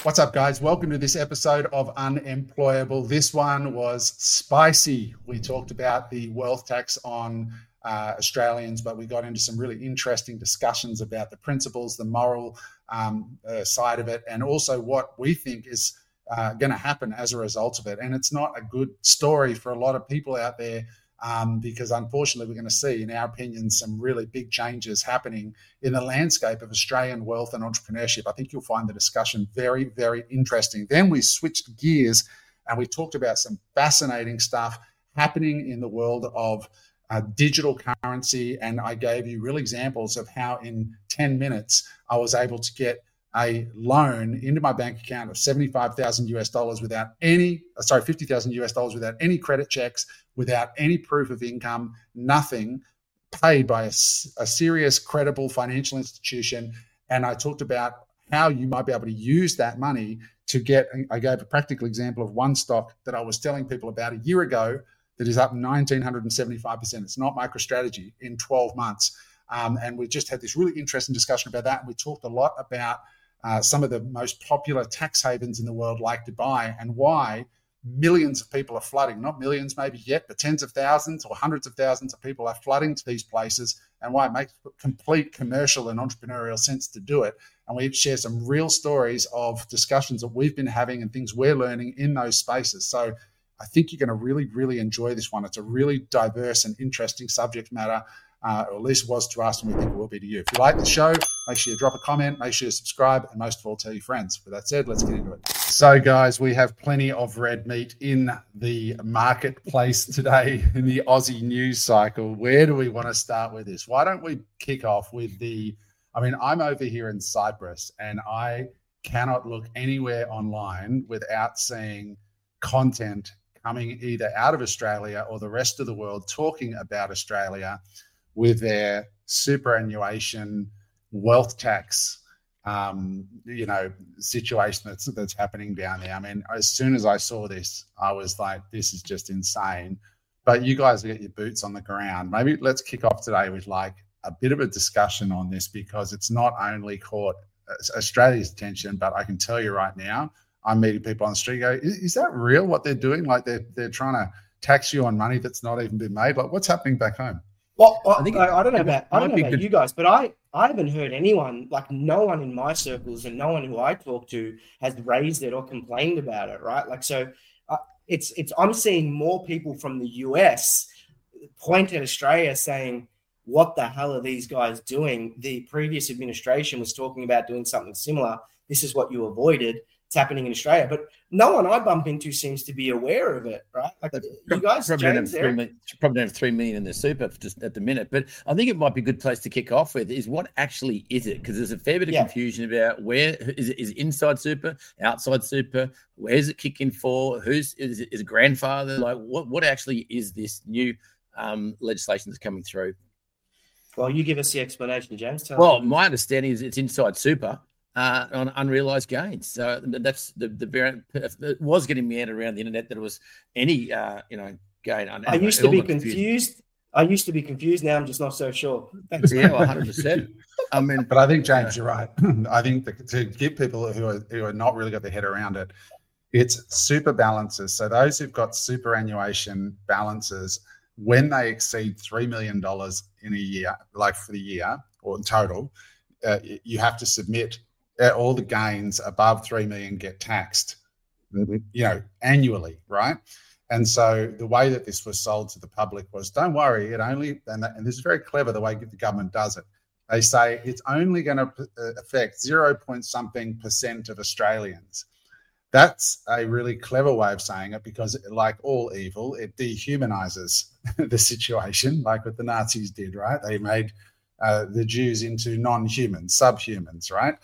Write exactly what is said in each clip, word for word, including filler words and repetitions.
What's up, guys? Welcome to this episode of Unemployable. This one was spicy. We talked about the wealth tax on uh, Australians, but we got into some really interesting discussions about the principles, the moral um, uh, side of it, and also what we think is uh, going to happen as a result of it. And it's not a good story for a lot of people out there. Um, because unfortunately, we're going to see, in our opinion, some really big changes happening in the landscape of Australian wealth and entrepreneurship. I think you'll find the discussion very, very interesting. Then we switched gears and we talked about some fascinating stuff happening in the world of uh, digital currency. And I gave you real examples of how in ten minutes I was able to get a loan into my bank account of seventy-five thousand US dollars without any, sorry, fifty thousand US dollars without any credit checks, without any proof of income, nothing, paid by a, a serious, credible financial institution. And I talked about how you might be able to use that money to get, I gave a practical example of one stock that I was telling people about a year ago that is up one thousand nine hundred seventy-five percent. It's not MicroStrategy in twelve months. Um, and we just had this really interesting discussion about that. And we talked a lot about Uh, some of the most popular tax havens in the world, like Dubai, and why millions of people are flooding, not millions maybe yet, but tens of thousands or hundreds of thousands of people are flooding to these places, and why it makes complete commercial and entrepreneurial sense to do it. And we share some real stories of discussions that we've been having and things we're learning in those spaces. So I think you're going to really, really enjoy this one. It's a really diverse and interesting subject matter. Uh, or at least it was to us, and we think it will be to you. If you like the show, make sure you drop a comment, make sure you subscribe, and most of all, tell your friends. With that said, let's get into it. So, guys, we have plenty of red meat in the marketplace today in the Aussie news cycle. Where do we want to start with this? Why don't we kick off with the, I mean, I'm over here in Cyprus, and I cannot look anywhere online without seeing content coming either out of Australia or the rest of the world talking about Australia with their superannuation wealth tax, um, you know, situation that's that's happening down there. I mean, as soon as I saw this, I was like, this is just insane. But you guys get your boots on the ground. Maybe let's kick off today with like a bit of a discussion on this, because it's not only caught Australia's attention, but I can tell you right now, I'm meeting people on the street go, is, is that real what they're doing? Like they're, they're trying to tax you on money that's not even been made. Like what's happening back home? Well, I, think I, I don't know about I don't know about good. you guys, but I, I haven't heard anyone, like no one in my circles and no one who I talk to has raised it or complained about it, right? Like, so uh, it's it's I'm seeing more people from the U S point at Australia saying, what the hell are these guys doing? The previous administration was talking about doing something similar. This is what you avoided. It's happening in Australia, but no one I bump into seems to be aware of it, right? Like you guys, probably, James, don't have million, probably don't have three million in their super just at the minute. But I think it might be a good place to kick off with is what actually is it? Because there's a fair bit of yeah. confusion about where is it, is it inside super, outside super, where's it kicking for? Who's is it, is it grandfather? Like what what actually is this new um, legislation that's coming through? Well, you give us the explanation, James. Tell well, me. my understanding is it's inside super. Uh, on unrealized gains. So that's the the variant. It was getting meandered around the internet that it was any uh, you know gain. I, I used to be confused. confused. I used to be confused. Now I'm just not so sure. Thanks. Yeah, one hundred percent. I mean, but I think James, you're right. I think that to give people who are who are not really got their head around it, it's super balances. So those who've got superannuation balances, when they exceed three million dollars in a year, like for the year or in total, uh, you have to submit. All the gains above three million get taxed, you know, annually, right? And so the way that this was sold to the public was, don't worry, it only, and, that, and this is very clever the way the government does it. They say it's only going to affect zero point something percent of Australians. That's a really clever way of saying it because, like all evil, it dehumanizes the situation, like what the Nazis did, right? They made uh, the Jews into non-humans, subhumans, right?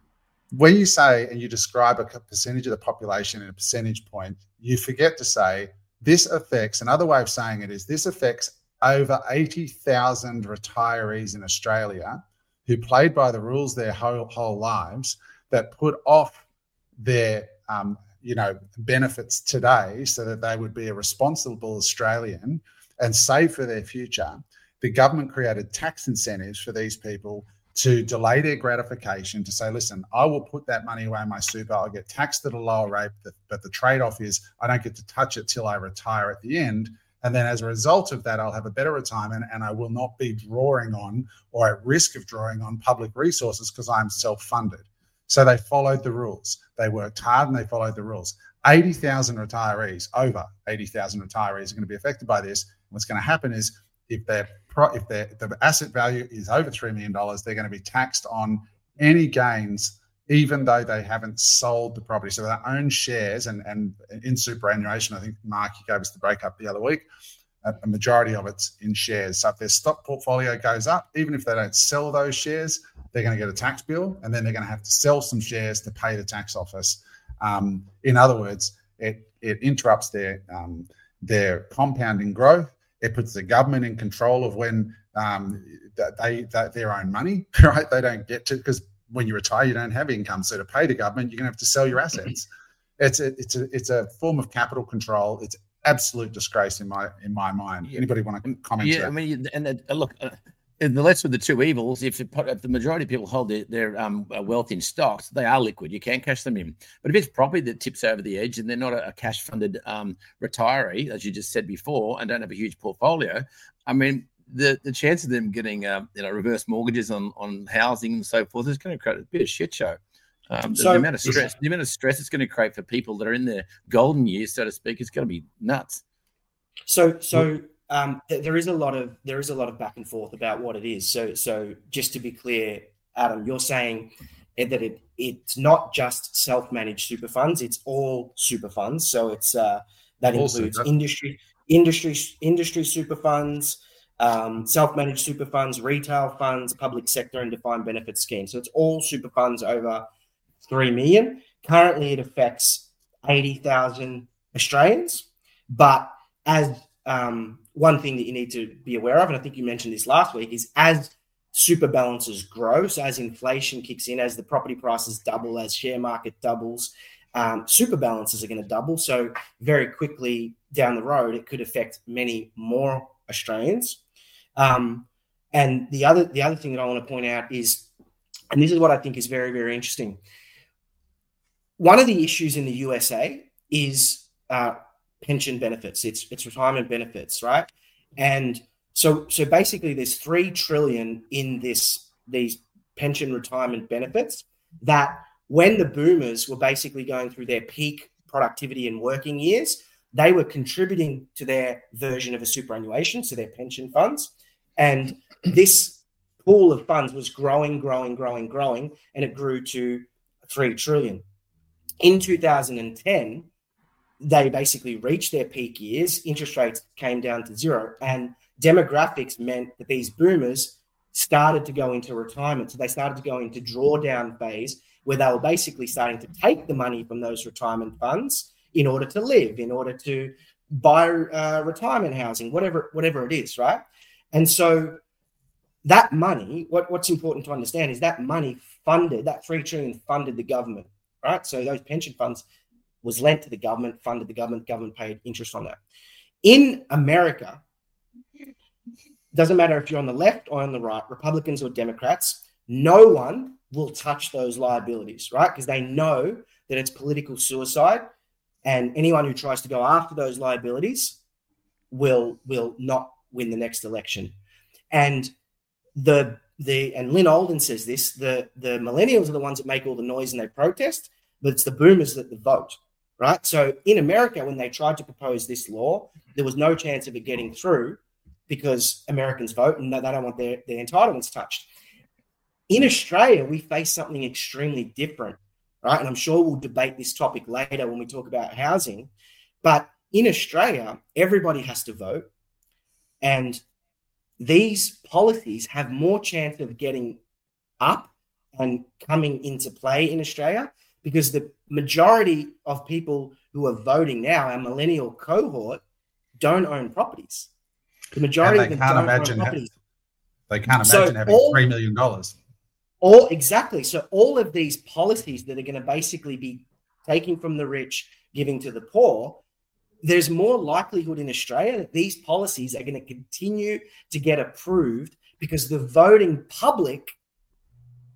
When you say and you describe a percentage of the population in a percentage point, you forget to say this affects, another way of saying it is this affects over eighty thousand retirees in Australia who played by the rules their whole, whole lives that put off their um, you know, benefits today so that they would be a responsible Australian and save for their future. The government created tax incentives for these people to delay their gratification, to say, listen, I will put that money away in my super, I'll get taxed at a lower rate, but, but the trade-off is I don't get to touch it till I retire at the end. And then as a result of that, I'll have a better retirement and I will not be drawing on or at risk of drawing on public resources because I'm self-funded. So they followed the rules. They worked hard and they followed the rules. eighty thousand retirees, over eighty thousand retirees are going to be affected by this. What's going to happen is if their if their the asset value is over three million dollars, they're going to be taxed on any gains, even though they haven't sold the property. So their own shares and, and in superannuation, I think, Mark, you gave us the breakup the other week, a, a majority of it's in shares. So if their stock portfolio goes up, even if they don't sell those shares, they're going to get a tax bill, and then they're going to have to sell some shares to pay the tax office. Um, in other words, it it interrupts their um, their compounding growth. It puts the government in control of when um, they that their own money, right? They don't get to, because when you retire, you don't have income. So to pay the government, you're going to have to sell your assets. It's a it's a it's a form of capital control. It's absolute disgrace in my in my mind. Anybody want to comment? Yeah, I mean, and uh, look. Uh, The lesser of the two evils, if, if the majority of people hold their, their um, wealth in stocks, they are liquid. You can cash them in. But if it's property that tips over the edge and they're not a, a cash-funded um, retiree, as you just said before, and don't have a huge portfolio, I mean, the, the chance of them getting uh, you know reverse mortgages on, on housing and so forth is going to create a bit of shit show. Um, so, the amount of stress, the amount of stress it's going to create for people that are in their golden years, so to speak, is going to be nuts. So, so. Um, there is a lot of there is a lot of back and forth about what it is. So, so just to be clear, Adam, you're saying that it it's not just self-managed super funds; it's all super funds. So it's uh, that also, includes industry industry industry super funds, um, self-managed super funds, retail funds, public sector, and defined benefit schemes. So it's all super funds over three million. Currently, it affects eighty thousand Australians, but as um, one thing that you need to be aware of, and I think you mentioned this last week, is as super balances grow, so as inflation kicks in, as the property prices double, as share market doubles, um, super balances are going to double. So very quickly down the road, it could affect many more Australians. Um, and the other the other thing that I want to point out is, and this is what I think is very, very interesting. One of the issues in the U S A is uh, pension benefits. It's it's retirement benefits, right? And so so basically, there's three trillion in this these pension retirement benefits that when the boomers were basically going through their peak productivity and working years, they were contributing to their version of a superannuation, so their pension funds, and this pool of funds was growing, growing, growing, growing, and it grew to three trillion. In two thousand ten, they basically reached their peak years, interest rates came down to zero, and demographics meant that these boomers started to go into retirement. So they started to go into drawdown phase where they were basically starting to take the money from those retirement funds in order to live, in order to buy uh, retirement housing, whatever, whatever it is, right? And so that money, what, what's important to understand is that money funded, that three trillion funded the government, right? So those pension funds was lent to the government, funded the government, government paid interest on that. In America, doesn't matter if you're on the left or on the right, Republicans or Democrats, no one will touch those liabilities, right? Because they know that it's political suicide, and anyone who tries to go after those liabilities will, will not win the next election. And the the and Lynn Olden says this, the, the millennials are the ones that make all the noise and they protest, but it's the boomers that vote. Right. So in America, when they tried to propose this law, there was no chance of it getting through because Americans vote and they don't want their, their entitlements touched. In Australia, we face something extremely different. Right. And I'm sure we'll debate this topic later when we talk about housing. But in Australia, everybody has to vote. And these policies have more chance of getting up and coming into play in Australia, because the majority of people who are voting now, our millennial cohort, don't own properties. The majority of them don't own properties. They can't imagine so having all, three million dollars. All, exactly. So all of these policies that are going to basically be taking from the rich, giving to the poor, there's more likelihood in Australia that these policies are going to continue to get approved because the voting public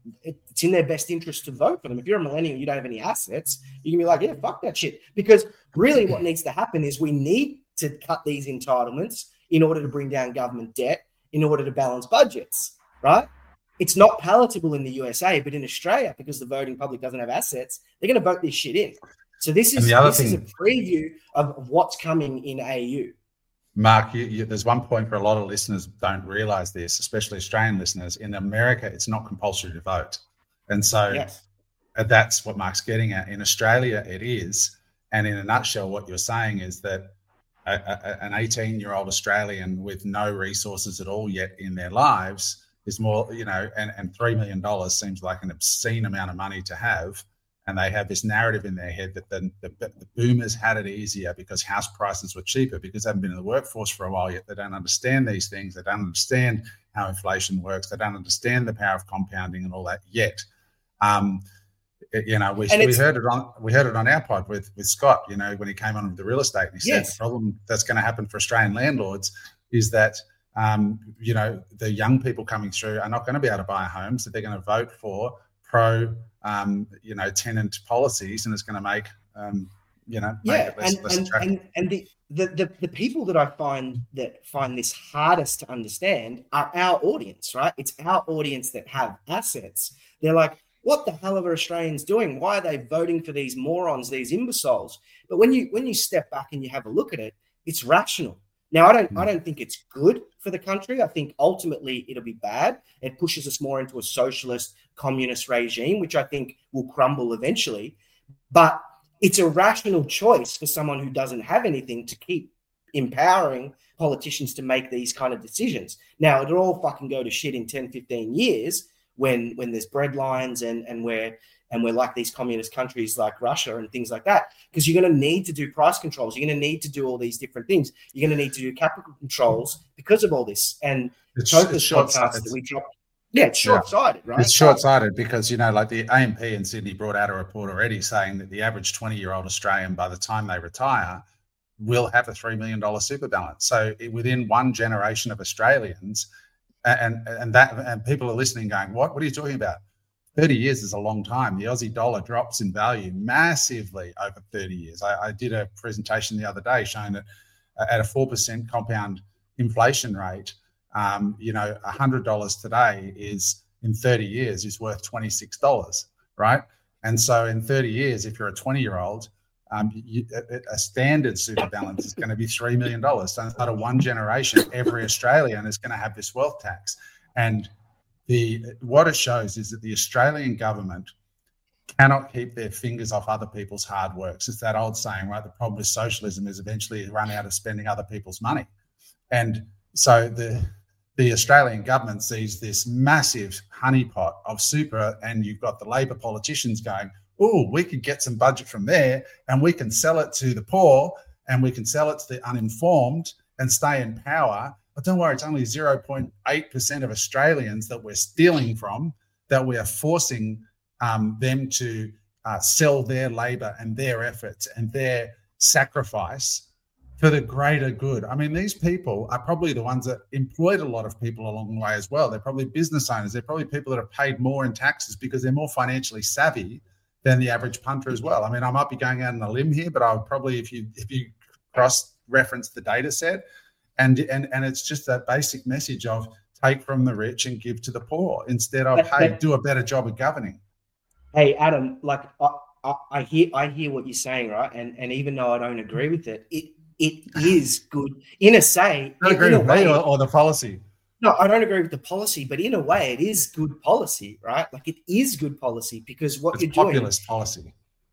it's in their best interest to vote for them. If you're a millennial, you don't have any assets, you can be like, yeah, fuck that shit. Because really what needs to happen is we need to cut these entitlements in order to bring down government debt, in order to balance budgets, right? It's not palatable in the U S A, but in Australia, because the voting public doesn't have assets, they're going to vote this shit in. So this is this thing, is a preview of what's coming in A U. Mark, you, you, there's one point where a lot of listeners don't realise this, especially Australian listeners. In America, it's not compulsory to vote. And so yes. that's what Mark's getting at. In Australia, it is. And in a nutshell, what you're saying is that a, a, an eighteen-year-old Australian with no resources at all yet in their lives is more, you know, and, and three million dollars seems like an obscene amount of money to have. And they have this narrative in their head that the, the, the boomers had it easier because house prices were cheaper, because they haven't been in the workforce for a while yet. They don't understand these things. They don't understand how inflation works. They don't understand the power of compounding and all that yet. Um, it, you know, we, we heard it on we heard it on our pod with with Scott. You know, when he came on with the real estate, and he said yes. the problem that's going to happen for Australian landlords is that um, you know the young people coming through are not going to be able to buy homes. That they're going to vote for pro. Um, you know, tenant policies, and it's going to make, um, you know, make yeah, it less, and, less and, attractive. And, and the, the, the, the people that I find that find this hardest to understand are our audience, right? It's our audience that have assets. They're like, what the hell are Australians doing? Why are they voting for these morons, these imbeciles? But when you when you step back and you have a look at it, it's rational. Now, I don't mm. I don't think it's good for the country. I think ultimately it'll be bad. It pushes us more into a socialist, communist regime, which I think will crumble eventually. But it's a rational choice for someone who doesn't have anything to keep empowering politicians to make these kind of decisions. Now, it'll all fucking go to shit in ten, fifteen years when when there's bread lines and, and we're and we're like these communist countries like Russia and things like that, because you're going to need to do price controls. You're going to need to do all these different things. You're going to need to do capital controls because of all this. And it's, it's short-sighted that we dropped. Yeah, it's short-sighted, yeah. right? It's short-sighted because, you know, like the A M P in Sydney brought out a report already saying that the average twenty-year-old Australian, by the time they retire, will have a three million dollars super balance. So within one generation of Australians, and and that and people are listening going, what? What are you talking about? thirty years is a long time. The Aussie dollar drops in value massively over thirty years. I, I did a presentation the other day showing that at a four percent compound inflation rate, um, you know, one hundred dollars today is in thirty years is worth twenty-six dollars, right? And so in thirty years, if you're a twenty-year-old, um, you, a, a standard super balance is going to be three million dollars. So inside of one generation, every Australian is going to have this wealth tax. And The what it shows is that the Australian government cannot keep their fingers off other people's hard works. It's that old saying, right? The problem with socialism is eventually you run out of spending other people's money. And so the the Australian government sees this massive honeypot of super, and you've got the Labor politicians going, oh, we could get some budget from there and we can sell it to the poor and we can sell it to the uninformed and stay in power. But don't worry, it's only zero point eight percent of Australians that we're stealing from, that we are forcing um, them to uh, sell their labour and their efforts and their sacrifice for the greater good. I mean, these people are probably the ones that employed a lot of people along the way as well. They're probably business owners. They're probably people that have paid more in taxes because they're more financially savvy than the average punter as well. I mean, I might be going out on a limb here, but I would probably, if you if you cross-reference the data set, And, and and it's just that basic message of take from the rich and give to the poor instead of, but, hey, but, do a better job of governing. Hey, Adam, like I, I, I hear I hear what you're saying, right? And and even though I don't agree with it, it it is good. In a say, I don't agree with way, me or, or the policy. No, I don't agree with the policy, but in a way, it is good policy, right? Like it is good policy because what it's you're doing. Populist policy.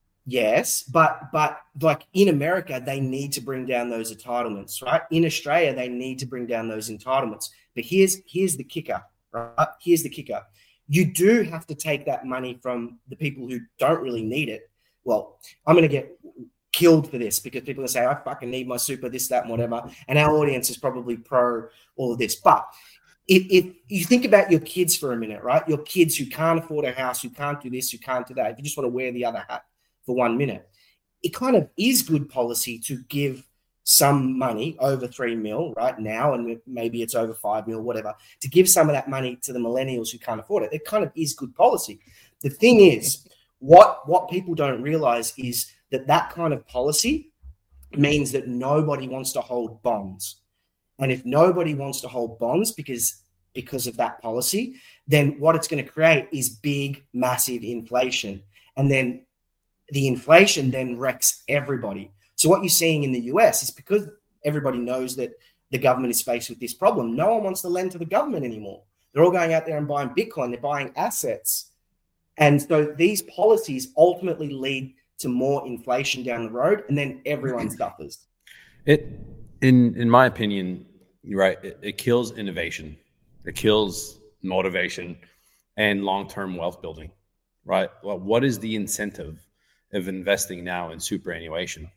Yes, but but like in America, they need to bring down those entitlements, right? In Australia, they need to bring down those entitlements. But here's here's the kicker, right? Here's the kicker. You do have to take that money from the people who don't really need it. Well, I'm going to get killed for this because people are say, I fucking need my super, this, that, and whatever. And our audience is probably pro all of this. But if, if you think about your kids for a minute, right? Your kids who can't afford a house, who can't do this, who can't do that. If you just want to wear the other hat for one minute, it kind of is good policy to give some money over three mil right now, and maybe it's over five mil, whatever, to give some of that money to the millennials who can't afford it. It kind of is good policy. The thing is, what, what people don't realize is that that kind of policy means that nobody wants to hold bonds. And if nobody wants to hold bonds because, because of that policy, then what it's going to create is big, massive inflation. And then the inflation then wrecks everybody. So what you're seeing in the U S is because everybody knows that the government is faced with this problem, no one wants to lend to the government anymore. They're all going out there and buying Bitcoin. They're buying assets. And so these policies ultimately lead to more inflation down the road, and then everyone suffers. It, in in my opinion, you're right. It, it kills innovation. It kills motivation and long-term wealth building, right? Well, what is the incentive of investing now in superannuation?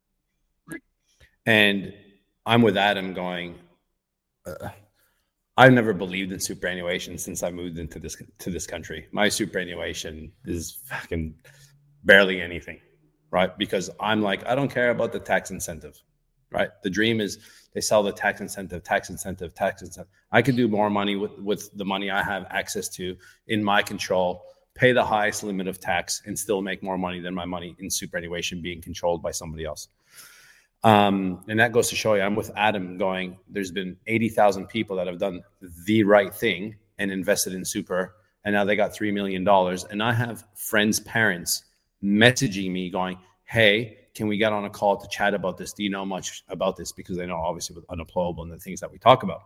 And I'm with Adam going, uh, I've never believed in superannuation since I moved into this to this country. My superannuation is fucking barely anything, right? Because I'm like, I don't care about the tax incentive, right? The dream is they sell the tax incentive, tax incentive, tax incentive. I could do more money with, with the money I have access to in my control, pay the highest limit of tax, and still make more money than my money in superannuation being controlled by somebody else. Um, and that goes to show you, I'm with Adam going, there's been eighty thousand people that have done the right thing and invested in super, and now they got three million dollars. And I have friends' parents messaging me going, hey, can we get on a call to chat about this? Do you know much about this? Because they know obviously with unemployable and the things that we talk about.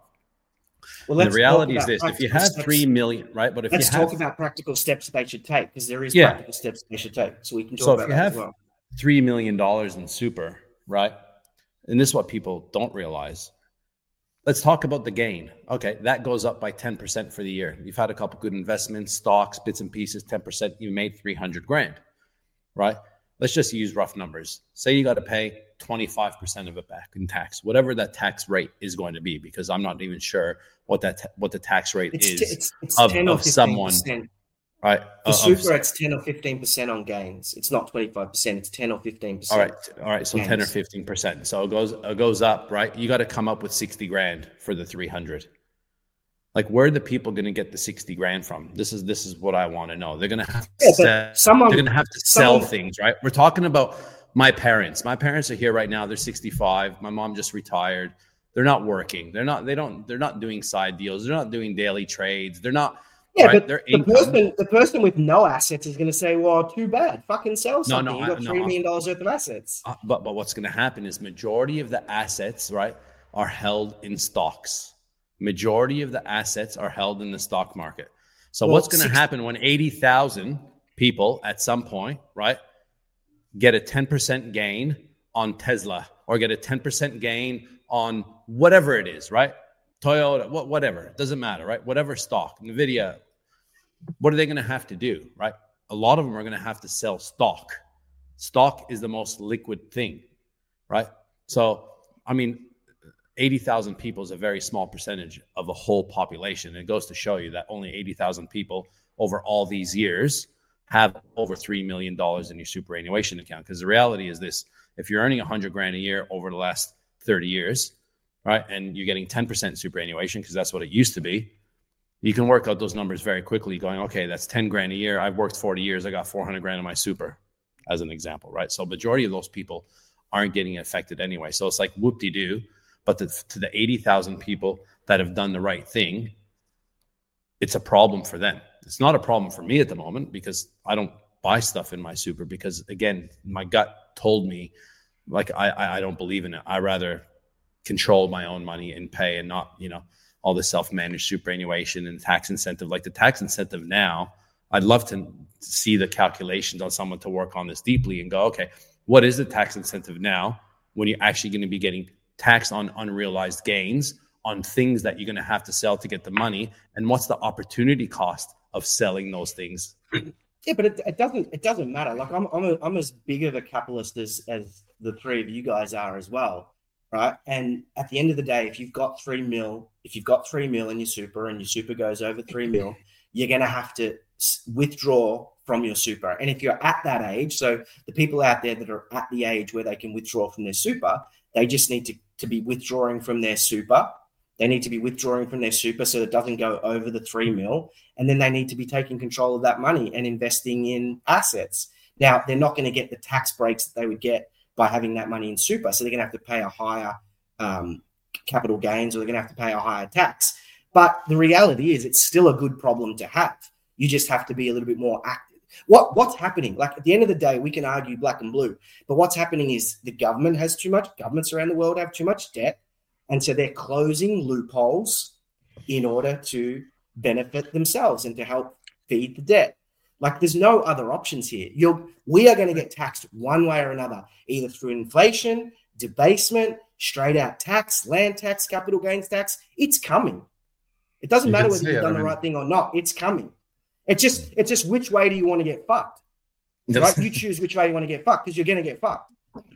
Well, the reality is this, if you have steps. three million, right? But if let's you have, talk about practical steps that they should take, because there is yeah. practical steps they should take. So we can talk so about if you that have as well. three million dollars in super, right? And this is what people don't realize. Let's talk about the gain. Okay, that goes up by ten percent for the year. You've had a couple good investments, stocks, bits and pieces, ten percent, you made three hundred grand, right? Let's just use rough numbers. Say you got to pay twenty-five percent of it back in tax, whatever that tax rate is going to be, because I'm not even sure what that ta- what the tax rate it's is t- it's, it's of, ten or of someone. For Right. Uh, super, of, it's ten or fifteen percent on gains. It's not twenty-five percent. It's ten or fifteen percent. All right. All right. So gains. ten or fifteen percent. So it goes, it goes up, right? You got to come up with sixty grand for the three hundred. Like, where are the people going to get the sixty grand from? This is, this is what I want to know. They're going to have to, yeah, sell, someone, they're going to have to sell someone, things, right? We're talking about my parents. My parents are here right now. They're sixty-five. My mom just retired. They're not working. They're not, they don't, they're not doing side deals. They're not doing daily trades. They're not, Yeah, right? but the person, the person with no assets is going to say, well, too bad. Fucking sell something. No, no, you got three million dollars worth of assets. Uh, but, but what's going to happen is majority of the assets, right, are held in stocks. Majority of the assets are held in the stock market. So well, what's going to happen when eighty thousand people at some point, right, get a ten percent gain on Tesla or get a ten percent gain on whatever it is, right? Toyota, whatever, it doesn't matter, right? Whatever stock, NVIDIA, what are they going to have to do, right? A lot of them are going to have to sell stock. Stock is the most liquid thing, right? So, I mean, eighty thousand people is a very small percentage of the whole population. It goes to show you that only eighty thousand people over all these years have over three million dollars in your superannuation account. Because the reality is this, if you're earning one hundred grand a year over the last thirty years, right, and you're getting ten percent superannuation, because that's what it used to be, you can work out those numbers very quickly going, okay, that's ten grand a year. I've worked forty years. I got four hundred grand in my super, as an example, right? So majority of those people aren't getting affected anyway. So it's like whoop-de-doo. But the, to the eighty thousand people that have done the right thing, it's a problem for them. It's not a problem for me at the moment because I don't buy stuff in my super because, again, my gut told me, like, I, I don't believe in it. I rather control my own money and pay and not, you know, all the self-managed superannuation and tax incentive. Like the tax incentive now, I'd love to see the calculations on someone to work on this deeply and go, okay, what is the tax incentive now when you're actually going to be getting taxed on unrealized gains on things that you're going to have to sell to get the money, and what's the opportunity cost of selling those things? Yeah, but it, it doesn't it doesn't matter. Like I'm I'm, a, I'm as big of a capitalist as as the three of you guys are as well, right? And at the end of the day, if you've got three mil, if you've got three mil in your super and your super goes over three mil, you're going to have to withdraw from your super. And if you're at that age, so the people out there that are at the age where they can withdraw from their super, They just need to, to be withdrawing from their super. They need to be withdrawing from their super so it doesn't go over the three mil. And then they need to be taking control of that money and investing in assets. Now, they're not going to get the tax breaks that they would get by having that money in super. So they're going to have to pay a higher um, capital gains, or they're going to have to pay a higher tax. But the reality is it's still a good problem to have. You just have to be a little bit more active. What What's happening? Like at the end of the day, we can argue black and blue. But what's happening is the government has too much. Governments around the world have too much debt. And so they're closing loopholes in order to benefit themselves and to help feed the debt. Like there's no other options here. You're, we are going to get taxed one way or another, either through inflation, debasement, straight out tax, land tax, capital gains tax. It's coming. It doesn't you matter whether you've done I mean, the right thing or not. It's coming. It's just, it's just which way do you want to get fucked? Right? You choose which way you want to get fucked because you're going to get fucked.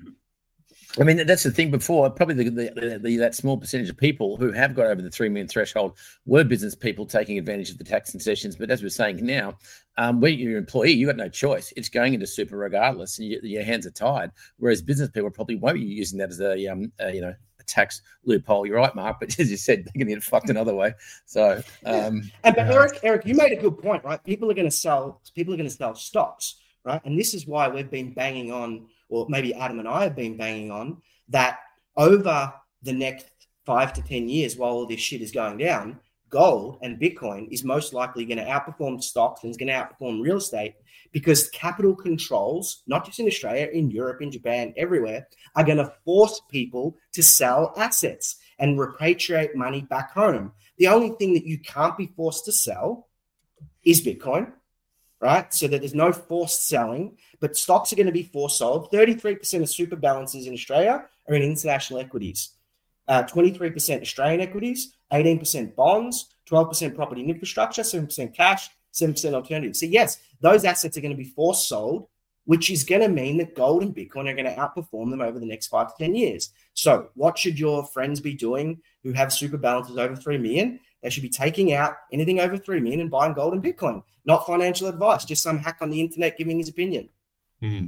I mean, that's the thing before, probably the, the, the, that small percentage of people who have got over the three million threshold were business people taking advantage of the tax concessions. But as we're saying now, um, when you're an employee, you got no choice. It's going into super regardless, and you, your hands are tied. Whereas business people probably won't be using that as a, um, a you know, a tax loophole. You're right, Mark, but as you said, they're going to get fucked another way. So, um, and but Eric, Eric, you made a good point, right? People are going to sell. People are going to sell stocks, right? And this is why we've been banging on, or maybe Adam and I have been banging on, that over the next five to ten years, while all this shit is going down, gold and Bitcoin is most likely going to outperform stocks and is going to outperform real estate, because capital controls, not just in Australia, in Europe, in Japan, everywhere, are going to force people to sell assets and repatriate money back home. The only thing that you can't be forced to sell is Bitcoin, right? So that there's no forced selling, but stocks are going to be forced sold. thirty-three percent of super balances in Australia are in international equities. Uh, twenty-three percent Australian equities, eighteen percent bonds, twelve percent property and infrastructure, seven percent cash, seven percent alternatives. So yes, those assets are going to be forced sold, which is going to mean that gold and Bitcoin are going to outperform them over the next five to ten years. So what should your friends be doing who have super balances over three million? They should be taking out anything over three million and buying gold and Bitcoin. Not financial advice, just some hack on the internet giving his opinion. Mm.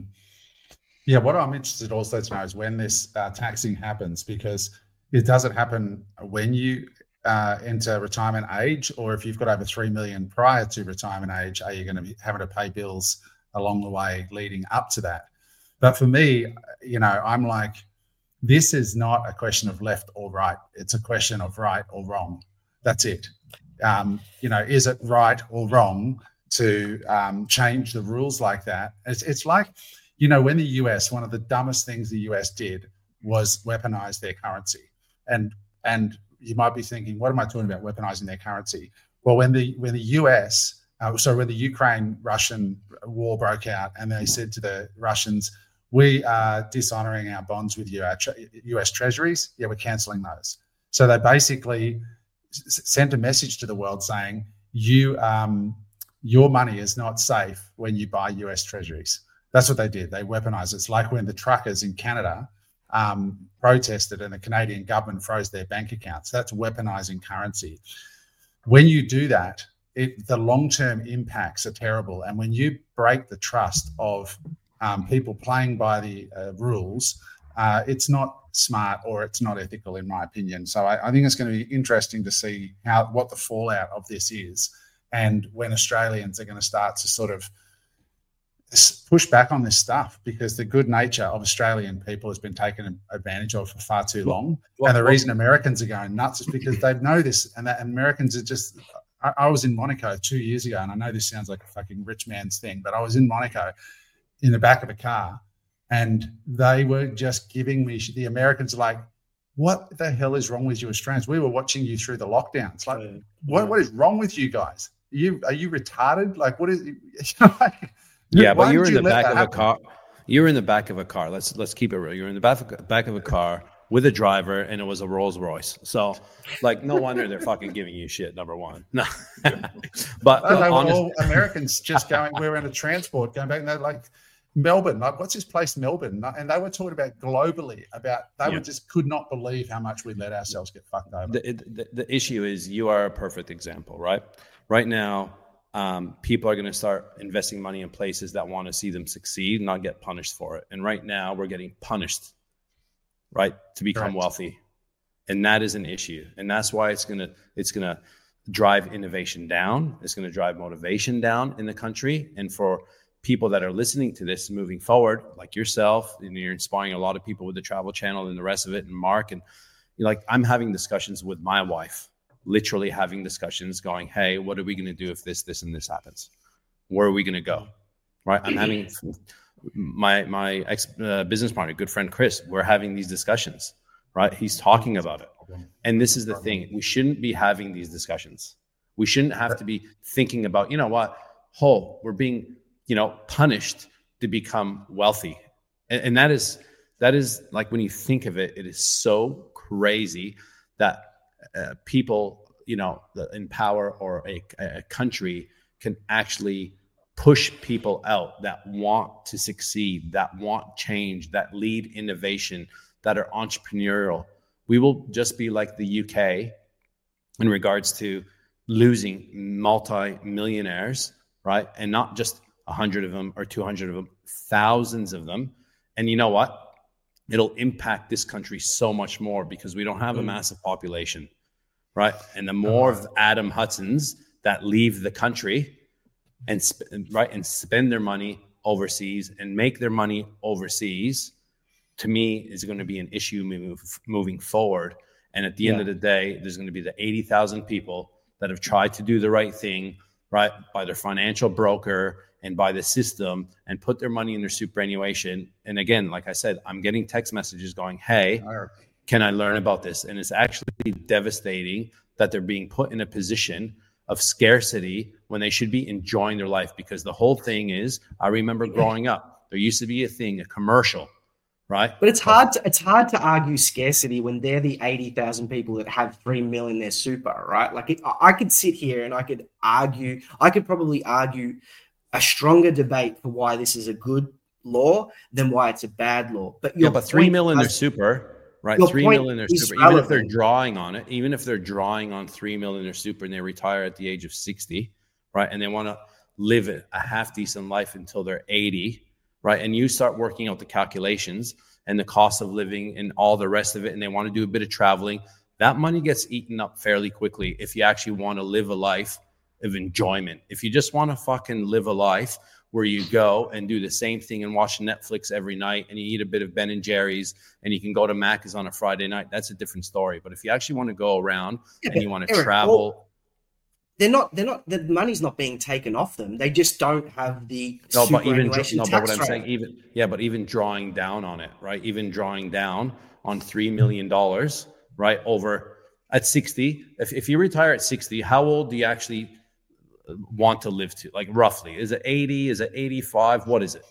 Yeah, what I'm interested also to know is when this uh, taxing happens, because it doesn't happen when you uh, enter retirement age, or if you've got over three million prior to retirement age, are you going to be having to pay bills along the way leading up to that? But for me, you know, I'm like, this is not a question of left or right. It's a question of right or wrong. That's it. Um, you know, is it right or wrong to um, change the rules like that? It's, it's like, you know, when the U S, one of the dumbest things the U S did was weaponize their currency. And and you might be thinking, what am I talking about, weaponizing their currency? Well, when the when the U S, uh, so when the Ukraine-Russian war broke out, and they said to the Russians, we are dishonoring our bonds with you, our U S treasuries. Yeah, we're canceling those. So they basically sent a message to the world saying, you um, your money is not safe when you buy U S treasuries. That's what they did. They weaponized it. It's like when the truckers in Canada um, protested and the Canadian government froze their bank accounts. That's weaponizing currency. When you do that, it, the long-term impacts are terrible. And when you break the trust of um, people playing by the uh, rules, uh, it's not smart, or it's not ethical, in my opinion. So I, I think it's going to be interesting to see how what the fallout of this is, and when Australians are going to start to sort of push back on this stuff, because the good nature of Australian people has been taken advantage of for far too long. Well, and the well, reason Americans are going nuts is because they know this, and that Americans are just, I, I was in Monaco two years ago, and I know this sounds like a fucking rich man's thing, but I was in Monaco in the back of a car, and they were just giving me, the Americans are like, what the hell is wrong with you Australians? We were watching you through the lockdowns. Like, yeah. what, what is wrong with you guys? Are you, are you retarded? Like, what is, you know, like, yeah, but you were in the back of a car. You were in the back of a car. Let's let's keep it real. You're in the back of, back of a car with a driver, and it was a Rolls Royce. So, like, no wonder they're fucking giving you shit. Number one, no. But no, they were honest- all Americans just going. We were in a transport going back, and they're like, Melbourne. Like, what's this place, Melbourne? And they were talking about globally about they yeah. were just could not believe how much we let ourselves get fucked over. The, the, the issue is you are a perfect example, right? Right now. Um, people are going to start investing money in places that want to see them succeed, not get punished for it. And right now we're getting punished right, to become Correct. wealthy. And that is an issue. And that's why it's going to, it's going to drive innovation down. It's going to drive motivation down in the country. And for people that are listening to this moving forward, like yourself, and you're inspiring a lot of people with the Travel Channel and the rest of it, and Mark, and you're like, I'm having discussions with my wife, literally having discussions going, hey, what are we going to do if this, this, and this happens? Where are we going to go? Right. I'm having my, my ex uh, business partner, good friend, Chris, we're having these discussions, right? He's talking about it. And this is the thing. We shouldn't be having these discussions. We shouldn't have to be thinking about, you know what, oh, we're being, you know, punished to become wealthy. And, and that is, that is like, when you think of it, it is so crazy that uh, people, you know, in power or a, a country can actually push people out that want to succeed, that want change, that lead innovation, that are entrepreneurial. We will just be like the U K in regards to losing multi-millionaires, right? And not just a hundred of them or two hundred of them, thousands of them. And you know what? It'll impact this country so much more because we don't have a massive population, right? And the more of Adam Hudsons that leave the country and sp- right and spend their money overseas and make their money overseas, to me, is going to be an issue move, moving forward. And at the yeah. end of the day, there's going to be the eighty thousand people that have tried to do the right thing, right, by their financial broker and by the system, and put their money in their superannuation. And again, like I said, I'm getting text messages going, hey, can I learn about this? And it's actually devastating that they're being put in a position of scarcity when they should be enjoying their life. Because the whole thing is, I remember growing up, there used to be a thing, a commercial, right? But it's hard to, it's hard to argue scarcity when they're the eighty thousand people that have three mil in their super, right? Like it, I could sit here and I could argue, I could probably argue a stronger debate for why this is a good law than why it's a bad law. But yeah, but three mil in their super, right? Three mil in their super, even if they're drawing on it, even if they're drawing on three mil in their super and they retire at the age of sixty, right? And they want to live a half decent life until they're eighty, right? And you start working out the calculations and the cost of living and all the rest of it, and they want to do a bit of traveling, that money gets eaten up fairly quickly if you actually want to live a life of enjoyment. If you just want to fucking live a life where you go and do the same thing and watch Netflix every night and you eat a bit of Ben and Jerry's and you can go to Macca's on a Friday night, that's a different story. But if you actually want to go around yeah, and you want to Eric, travel... Well, They're not, they're not, the money's not being taken off them. They just don't have the no, but even, no, tax but what I'm rate. saying, even, yeah, but even drawing down on it, right? Even drawing down on three million dollars, right? Over at sixty, if, if you retire at sixty, how old do you actually want to live to? Like roughly, is it eighty? Is it eighty-five? What is it?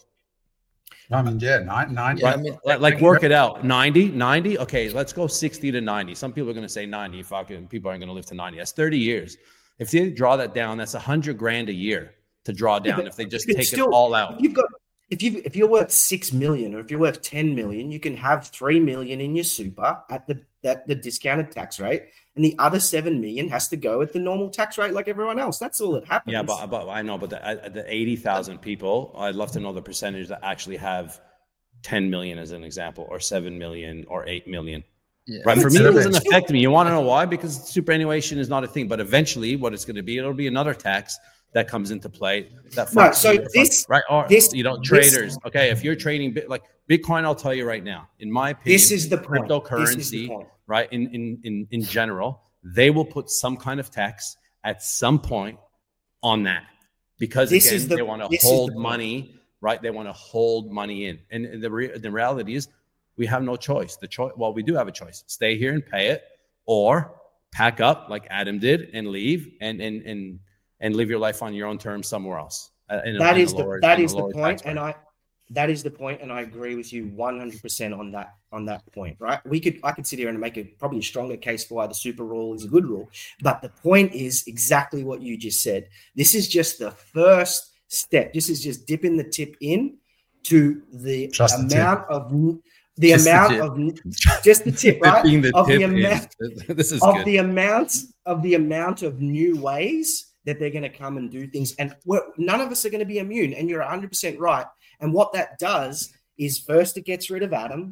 I mean, yeah, ninety. ninety right? I mean, like, like work it out. ninety, ninety. Okay, let's go sixty to ninety. Some people are going to say ninety. Fucking people aren't going to live to ninety. That's thirty years. If they draw that down, that's a hundred grand a year to draw down. Yeah, if they just take still, it all out, if you've got if you if you're worth six million or if you're worth ten million, you can have three million in your super at the at the discounted tax rate, and the other seven million has to go at the normal tax rate like everyone else. That's all that happens. Yeah, but, but I know, but the, the eighty thousand people, I'd love to know the percentage that actually have ten million as an example, or seven million, or eight million. Yeah. Right. For me, it doesn't affect me. You want to know why? Because superannuation is not a thing. But eventually, what it's going to be, it'll be another tax that comes into play. That no, so this, right? Or this, you know, traders. This, okay, if you're trading like Bitcoin, I'll tell you right now. In my opinion, this is the point. Cryptocurrency, this is the point. Right? In in in in general, they will put some kind of tax at some point on that because this again, the, they want to hold money. Right? They want to hold money in, and the re- the reality is, we have no choice. The choice, well, we do have a choice: stay here and pay it, or pack up like Adam did and leave and and and and live your life on your own terms somewhere else. Uh, in that a, is the lower, that is the point, and I that is the point, and I agree with you one hundred percent on that on that point. Right? We could I could sit here and make a probably a stronger case for why the super rule is a good rule, but the point is exactly what you just said. This is just the first step. This is just dipping the tip in to the just amount the of. The just amount the of just the tip, right? the of tip the amount, this is of good. the amount of the amount of new ways that they're going to come and do things, and we're, none of us are going to be immune. And you're one hundred percent right. And what that does is, first, it gets rid of Adam.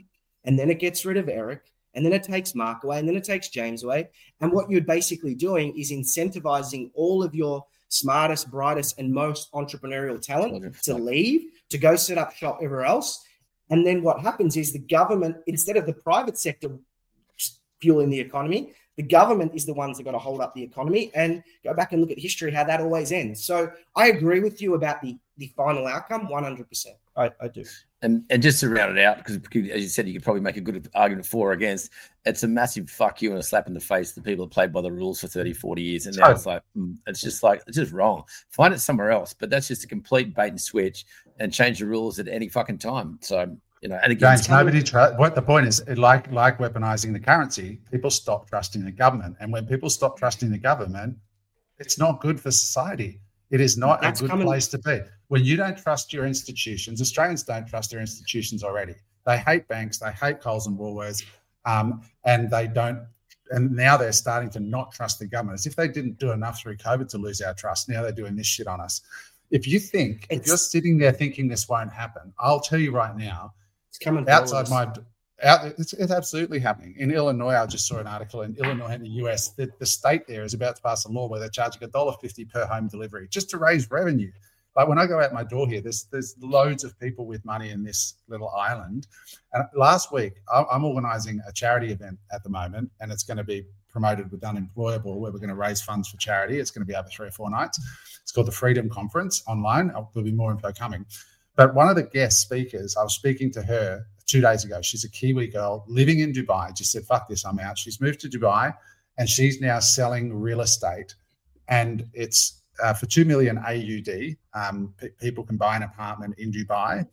and then it gets rid of Eric, and then it takes Mark away, and then it takes James away. And what you're basically doing is incentivizing all of your smartest, brightest, and most entrepreneurial talent to leave, to go set up shop everywhere else. And then what happens is the government, instead of the private sector fueling the economy, the government is the ones that got to hold up the economy. And go back and look at history, how that always ends. So I agree with you about the, the final outcome, one hundred percent. I, I do. And and just to round it out, because as you said, you could probably make a good argument for or against. It's a massive fuck you and a slap in the face to people that played by the rules for thirty, forty years. And now oh. it's like, it's just like, it's just wrong. Find it somewhere else. But that's just a complete bait and switch and change the rules at any fucking time. So, you know, and again, James, nobody tr- what the point is, like, like weaponizing the currency, people stop trusting the government. And when people stop trusting the government, it's not good for society. It is not That's a good coming. place to be. When you don't trust your institutions, Australians don't trust their institutions already. They hate banks, they hate Coles and Woolworths, um, and they don't. And now they're starting to not trust the government, as if they didn't do enough through COVID to lose our trust. Now they're doing this shit on us. If you think, it's, if you're sitting there thinking this won't happen, I'll tell you right now, it's coming outside my. Out, it's, it's absolutely happening. In Illinois, I just saw an article in Illinois in the U S that the state there is about to pass a law where they're charging one dollar fifty per home delivery just to raise revenue. Like when I go out my door here, there's there's loads of people with money in this little island. And last week, I'm organising a charity event at the moment, and it's going to be promoted with Unemployable, where we're going to raise funds for charity. It's going to be over three or four nights. It's called the Freedom Conference online. There'll be more info coming. But one of the guest speakers, I was speaking to her two days ago. She's a Kiwi girl living in Dubai. Just said, fuck this, I'm out. She's moved to Dubai, and she's now selling real estate. And it's uh, for two million A U D. Um, p- people can buy an apartment in Dubai.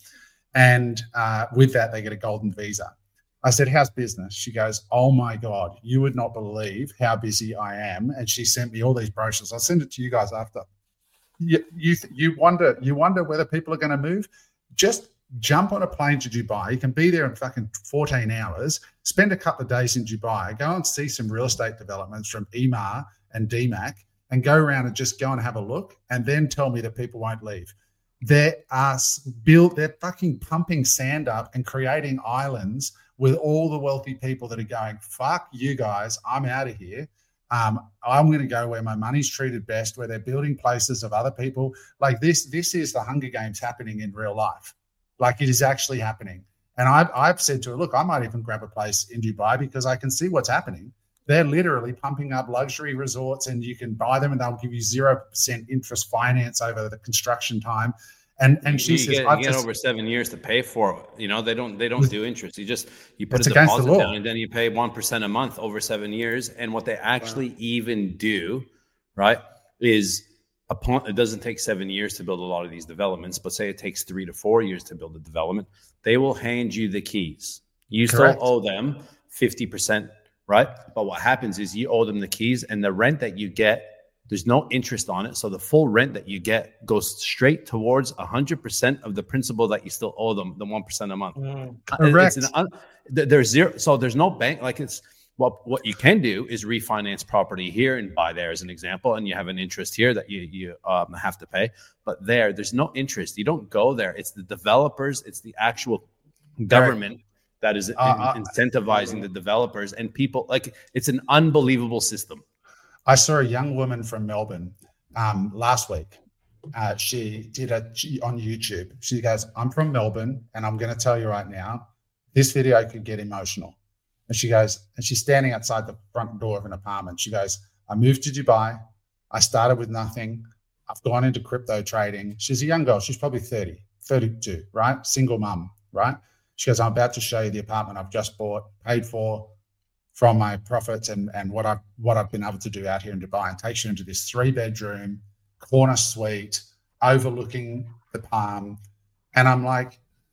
And uh, with that, they get a golden visa. I said, how's business? She goes, oh, my God, you would not believe how busy I am. And she sent me all these brochures. I'll send it to you guys after. You, you, you wonder, you wonder whether people are going to move. Just jump on a plane to Dubai. You can be there in fucking fourteen hours, spend a couple of days in Dubai, go and see some real estate developments from Emaar and D MAC, and go around and just go and have a look, and then tell me that people won't leave. They are built, they're fucking pumping sand up and creating islands with all the wealthy people that are going, fuck you guys, I'm out of here. Um, I'm going to go where my money's treated best, where they're building places of other people. Like this, this is the Hunger Games happening in real life. Like it is actually happening. And I've, I've said to her, look, I might even grab a place in Dubai because I can see what's happening. They're literally pumping up luxury resorts, and you can buy them and they'll give you zero percent interest finance over the construction time. And and she you says, get, I've you get just, over seven years to pay for it. You know, they don't they don't do interest. You just you put a against the deposit law. down, and then you pay one percent a month over seven years. And what they actually wow. even do, right, is upon it doesn't take seven years to build a lot of these developments, but say it takes three to four years to build a development. They will hand you the keys. You Correct. still owe them fifty percent, right? But what happens is you owe them the keys, and the rent that you get, there's no interest on it. So the full rent that you get goes straight towards one hundred percent of the principal that you still owe them, the one percent a month. Mm, correct. It's an, there's zero. So there's no bank. Like it's what what you can do is refinance property here and buy there as an example. And you have an interest here that you, you um, have to pay. But there, there's no interest. You don't go there. It's the developers. It's the actual government right. that is uh, in, incentivizing uh, the developers and people. Like it's an unbelievable system. I saw a young woman from Melbourne um, last week. Uh, she did a she, on YouTube. She goes, I'm from Melbourne, and I'm going to tell you right now, this video could get emotional. And she goes, and she's standing outside the front door of an apartment. She goes, I moved to Dubai. I started with nothing. I've gone into crypto trading. She's a young girl. She's probably thirty, thirty-two, right? Single mum, right? She goes, I'm about to show you the apartment I've just bought, paid for, from my profits and, and what I've what I've been able to do out here in Dubai, and takes you into this three bedroom corner suite overlooking the Palm. And I'm like,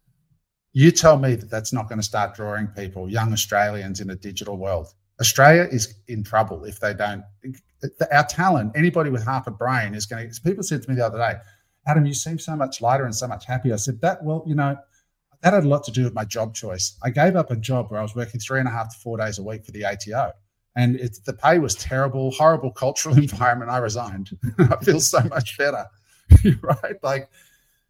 you tell me that that's not going to start drawing people, young Australians in a digital world. Australia is in trouble if they don't. Our talent, anybody with half a brain is going to. People said to me the other day, Adam, you seem so much lighter and so much happier. I said, that, well, you know, that had a lot to do with my job choice. I gave up a job where I was working three and a half to four days a week for the A T O. And it, the pay was terrible, horrible cultural environment. I resigned. I feel so much better, right? Like,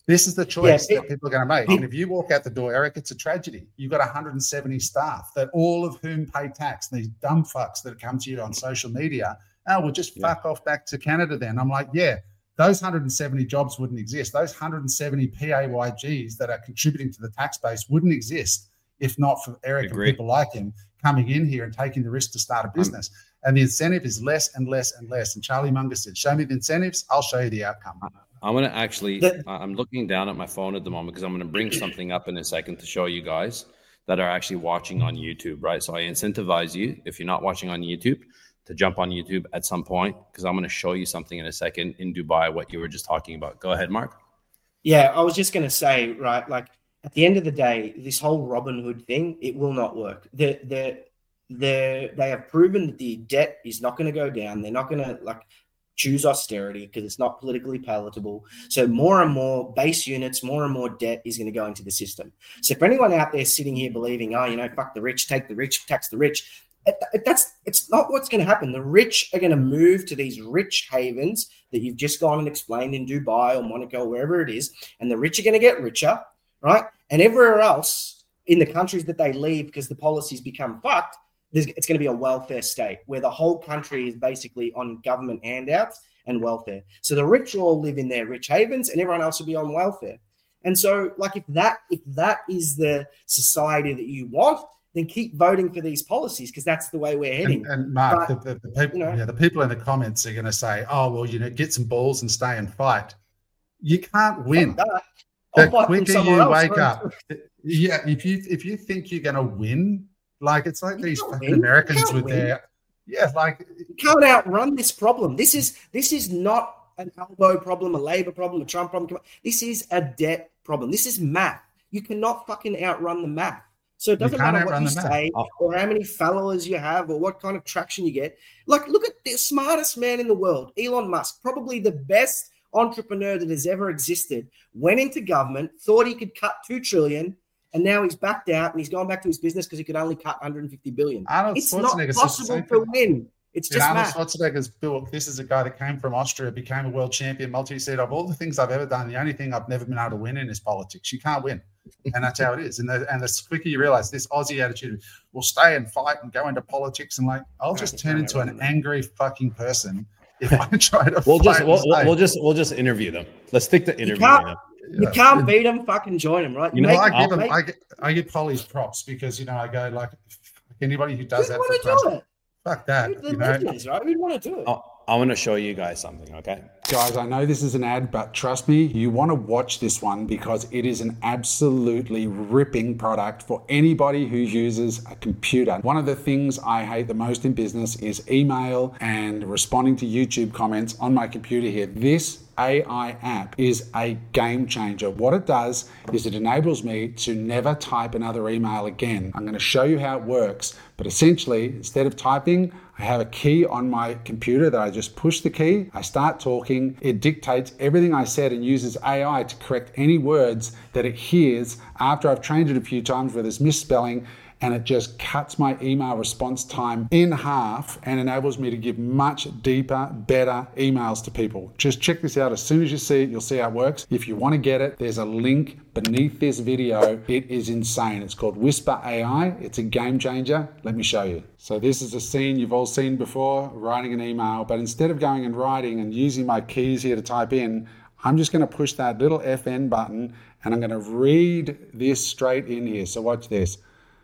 This is the choice yeah, it, that people are going to make. And if you walk out the door, Eric, it's a tragedy. You've got one hundred seventy staff that all of whom pay tax. These dumb fucks that come to you on social media, oh, we'll just yeah. fuck off back to Canada then. I'm like, yeah, those one hundred seventy jobs wouldn't exist. Those one hundred seventy P A Y Gs that are contributing to the tax base wouldn't exist if not for Eric and people like him coming in here and taking the risk to start a business. Um, and the incentive is less and less and less. And Charlie Munger said, show me the incentives, I'll show you the outcome. I'm going to actually, I'm looking down at my phone at the moment because I'm going to bring something up in a second to show you guys that are actually watching on YouTube, right? So I incentivize you, if you're not watching on YouTube, to jump on YouTube at some point because I'm going to show you something in a second in Dubai, what you were just talking about. Go ahead, Mark. Yeah, I was just going to say, right, like at the end of the day, this whole Robinhood thing, it will not work. The, the, the, they have proven that the debt is not going to go down. They're not going to like choose austerity because it's not politically palatable. So more and more base units, more and more debt is going to go into the system. So for anyone out there sitting here believing, oh, you know, fuck the rich, take the rich, tax the rich, that's it's not what's going to happen. The rich are going to move to these rich havens that you've just gone and explained in Dubai or Monaco, wherever it is, and the rich are going to get richer, right? And everywhere else in the countries that they leave because the policies become fucked, it's going to be a welfare state where the whole country is basically on government handouts and welfare. So the rich all live in their rich havens and everyone else will be on welfare. And so like if that if that is the society that you want, then keep voting for these policies because that's the way we're heading. And, and Mark, but, the, the, the, people, you know, yeah, the people in the comments are going to say, oh, well, you know, get some balls and stay and fight. You can't win. The quicker you else, wake up. Yeah, if you if you think you're going to win, like it's like you these fucking win. Americans with win. their yeah, like you can't outrun this problem. This is this is not an Albo problem, a Labor problem, a Trump problem. This is a debt problem. This is math. You cannot fucking outrun the math. So it doesn't matter what you say or how many followers you have or what kind of traction you get. Like, look at the smartest man in the world, Elon Musk, probably the best entrepreneur that has ever existed, went into government, thought he could cut two trillion dollars, and now he's backed out and he's gone back to his business because he could only cut one hundred fifty billion dollars. Arnold it's not possible to win. It's just Arnold math. Schwarzenegger's built. This is a guy that came from Austria, became a world champion, multi-seed. Of all the things I've ever done, the only thing I've never been able to win in is politics. You can't win. And that's how it is. And the, and the quicker you realize this Aussie attitude, we'll stay and fight and go into politics and like, I'll just turn into an angry fucking person if I try to we'll fight. Just, we'll, we'll just we'll just interview them. Let's stick to interviewing them. You yeah. can't beat them, fucking join them, right? You, you know, I give them, I, get, I give Polly's props because, you know, I go like, anybody who does Who'd that want for to do it? Fuck that. Who'd, you know? Is, right? Who'd want to do it? Oh, I want to show you guys something, okay? Guys, I know this is an ad, but trust me, you want to watch this one because it is an absolutely ripping product for anybody who uses a computer. One of the things I hate the most in business is email and responding to YouTube comments on my computer here. This A I app is a game changer. What it does is it enables me to never type another email again. I'm going to show you how it works, but essentially, instead of typing, I have a key on my computer that I just push the key, I start talking, it dictates everything I said and uses A I to correct any words that it hears after I've trained it a few times where there's misspelling, and it just cuts my email response time in half and enables me to give much deeper, better emails to people. Just check this out. As soon as you see it, you'll see how it works. If you want to get it, there's a link beneath this video. It is insane. It's called Whisper A I. It's a game changer. Let me show you. So this is a scene you've all seen before, writing an email, but instead of going and writing and using my keys here to type in, I'm just going to push that little F N button and I'm going to read this straight in here. So watch this.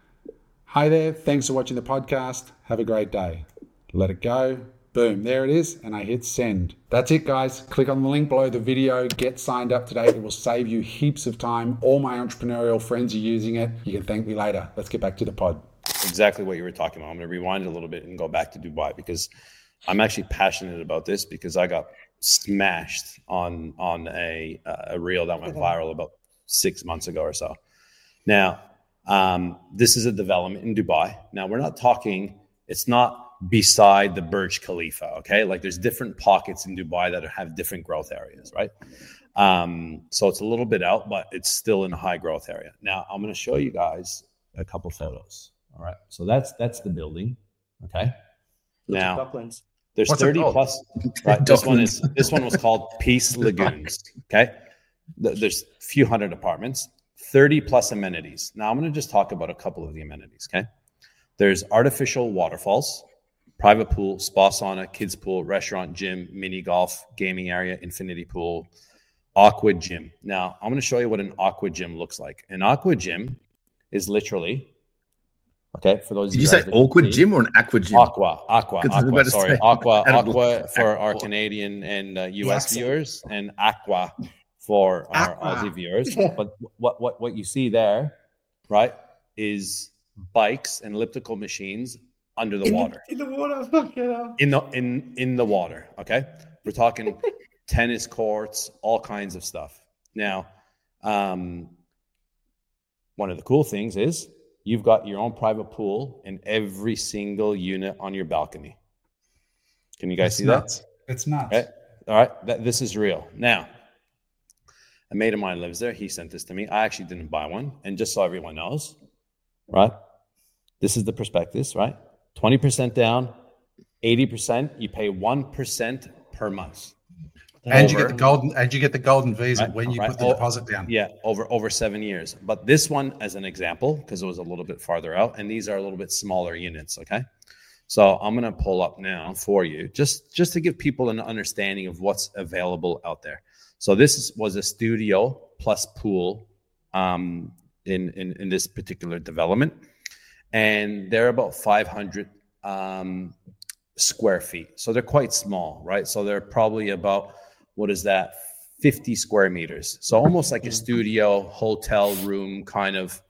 Hi there, thanks for watching the podcast. Have a great day. Let it go. Boom, there it is, and I hit send. That's it, guys. Click on the link below the video. Get signed up today. It will save you heaps of time. All my entrepreneurial friends are using it. You can thank me later. Let's get back to the pod. Exactly what you were talking about. I'm going to rewind a little bit and go back to Dubai because I'm actually passionate about this because I got smashed on, on a, a reel that went viral about six months ago or so. Now, Um, this is a development in Dubai. Now, we're not talking, it's not beside the Burj Khalifa, okay? Like there's different pockets in Dubai that have different growth areas, right? Um, so it's a little bit out, but it's still in a high growth area. Now, I'm going to show you guys a couple photos, all right? So that's that's the building, okay? Now, there's What's thirty plus, right? This one is, this one was called Peace Lagoons, okay? There's a few hundred apartments, thirty plus amenities. Now I'm going to just talk about a couple of the amenities, okay? There's artificial waterfalls, private pool, spa sauna, kids pool, restaurant, gym, mini golf, gaming area, infinity pool, aqua gym. Now I'm going to show you what an aqua gym looks like. An aqua gym is literally, okay, for those. Did you, you say awkward see, gym or an aqua gym? Aqua, aqua, aqua. Sorry, aqua, aqua for our Canadian and uh, U S viewers, and aqua for our aqua. Aussie viewers. But what what what you see there, right, is bikes and elliptical machines under the in water. The, in the water. in the in in the water. Okay, we're talking tennis courts, all kinds of stuff. Now, um, one of the cool things is you've got your own private pool in every single unit on your balcony. Can you guys it's see nuts. that? It's nuts. Okay. All right, that, this is real. Now, a mate of mine lives there. He sent this to me. I actually didn't buy one, and just so everyone knows, right? This is the prospectus, right? twenty percent down, eighty percent. You pay one percent per month. And over, you get the golden and you get the golden visa right, when you right. put the oh, deposit down. Yeah, over over seven years. But this one as an example, because it was a little bit farther out, and these are a little bit smaller units, okay? So I'm gonna pull up now for you, just, just to give people an understanding of what's available out there. So this is, was a studio plus pool um, in, in, in this particular development. And they're about five hundred um, square feet. So they're quite small, right? So they're probably about, what is that, fifty square meters. So almost like a studio, hotel room kind of,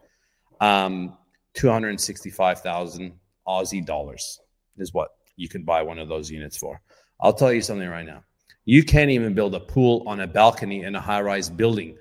um, two hundred sixty-five thousand Aussie dollars is what you can buy one of those units for. I'll tell you something right now. You can't even build a pool on a balcony in a high-rise building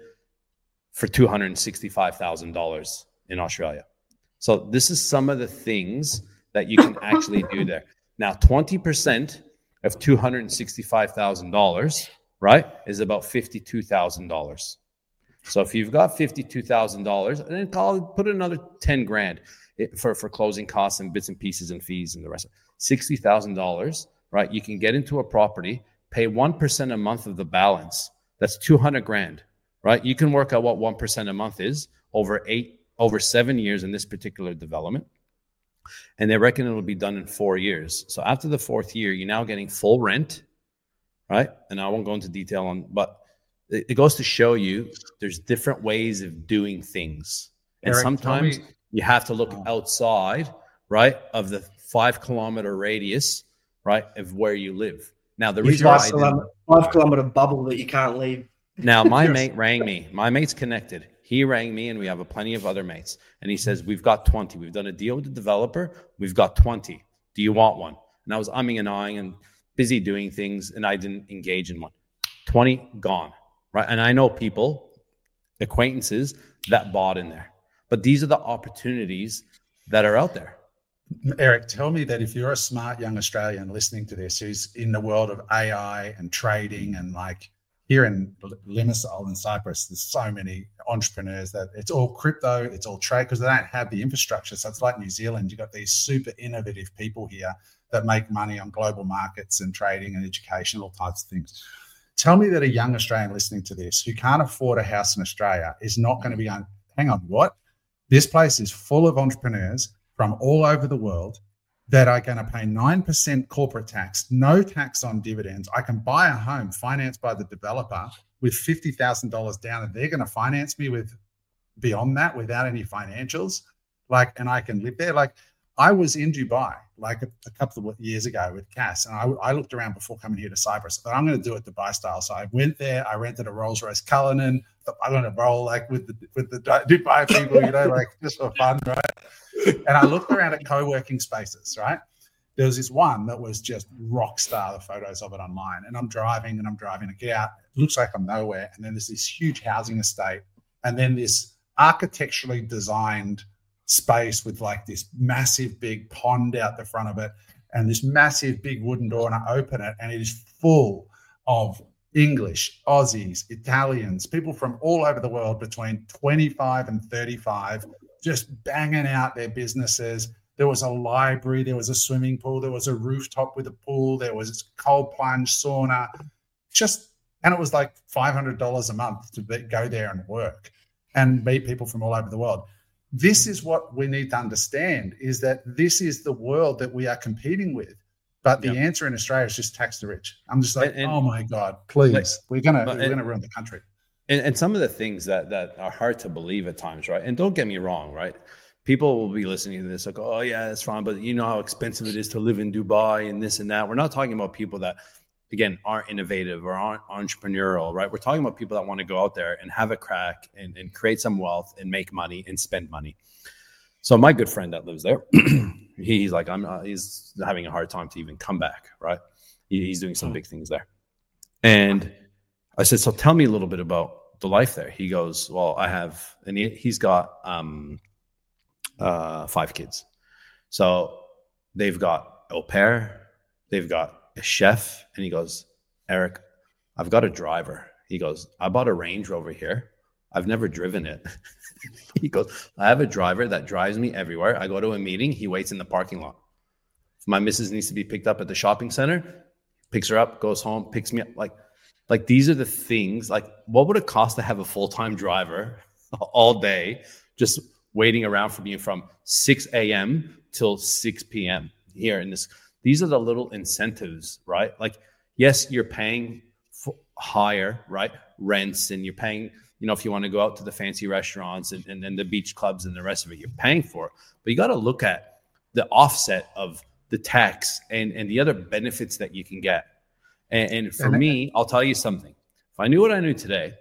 for two hundred sixty-five thousand dollars in Australia. So this is some of the things that you can actually do there. Now, twenty percent of two hundred sixty-five thousand dollars, right, is about fifty-two thousand dollars. So if you've got fifty-two thousand dollars, and then call put another ten grand for, for closing costs and bits and pieces and fees and the rest, sixty thousand dollars, right? You can get into a property, pay one percent a month of the balance. That's two hundred grand, right? You can work out what one percent a month is over eight over seven years in this particular development. And they reckon it'll be done in four years. So after the fourth year, you're now getting full rent, right? And I won't go into detail on, but it, it goes to show you there's different ways of doing things. And Eric, sometimes you have to look outside, right, of the five kilometer radius, right, of where you live. Now, the reason why I didn't, five kilometer bubble that you can't leave. Now, my mate rang me. My mate's connected. He rang me, and we have a plenty of other mates. And he says, we've got twenty. We've done a deal with the developer. We've got twenty. Do you want one? And I was umming and ahhing and busy doing things, and I didn't engage in one. twenty gone, right? And I know people, acquaintances, that bought in there. But these are the opportunities that are out there. Eric, tell me that if you're a smart young Australian listening to this, who's in the world of A I and trading and like, here in Limassol and Cyprus, there's so many entrepreneurs that it's all crypto, it's all trade, because they don't have the infrastructure. So it's like New Zealand. You've got these super innovative people here that make money on global markets and trading and education, all types of things. Tell me that a young Australian listening to this who can't afford a house in Australia is not going to be going, hang on, what? This place is full of entrepreneurs from all over the world that are going to pay nine percent corporate tax, no tax on dividends. I can buy a home financed by the developer with fifty thousand dollars down, and they're going to finance me with beyond that without any financials. Like, and I can live there. Like, I was in Dubai like a, a couple of years ago with Cass, and I, I looked around before coming here to Cyprus. I thought, I'm going to do it Dubai style. So I went there. I rented a Rolls Royce Cullinan. I'm going to roll like with the with the Dubai people, you know, like just for fun, right? And I looked around at co-working spaces, right? There was this one that was just rock star, the photos of it online. And I'm driving and I'm driving to get out. It looks like I'm nowhere. And then there's this huge housing estate. And then this architecturally designed space with like this massive big pond out the front of it and this massive big wooden door. And I open it and it is full of English, Aussies, Italians, people from all over the world between twenty-five and thirty-five, just banging out their businesses. There was a library, there was a swimming pool, there was a rooftop with a pool, there was cold plunge sauna, just And it was like five hundred dollars a month to be, go there and work and meet people from all over the world. This is what we need to understand, is that this is the world that we are competing with. But the yeah. answer in Australia is just tax the rich. I'm just like, and, and, oh my God, please, like, we're gonna but, we're and, gonna ruin the country. And, and some of the things that that are hard to believe at times, right? And don't get me wrong, right? People will be listening to this like, oh yeah, that's fine, but you know how expensive it is to live in Dubai and this and that. We're not talking about people that, again, aren't innovative or aren't entrepreneurial, right? We're talking about people that want to go out there and have a crack and, and create some wealth and make money and spend money. So my good friend that lives there, he's like, I'm, uh, he's having a hard time to even come back, right? He, he's doing some big things there. And I said, so tell me a little bit about the life there. He goes, well, I have, and he, he's got um, uh, five kids. So they've got au pair, they've got a chef, and he goes, Eric, I've got a driver. He goes, I bought a Range Rover here. I've never driven it. He goes, I have a driver that drives me everywhere. I go to a meeting, he waits in the parking lot. If my missus needs to be picked up at the shopping center, picks her up, goes home, picks me up. Like, like these are the things, like what would it cost to have a full-time driver all day, just waiting around for me from six a.m. till six p.m. here in this. These are the little incentives, right? Like, yes, you're paying for higher, right? Rents, and you're paying, you know, if you want to go out to the fancy restaurants and, and, and the beach clubs and the rest of it, you're paying for it. But you got to look at the offset of the tax and, and the other benefits that you can get. And, and for me, I'll tell you something. If I knew what I knew today,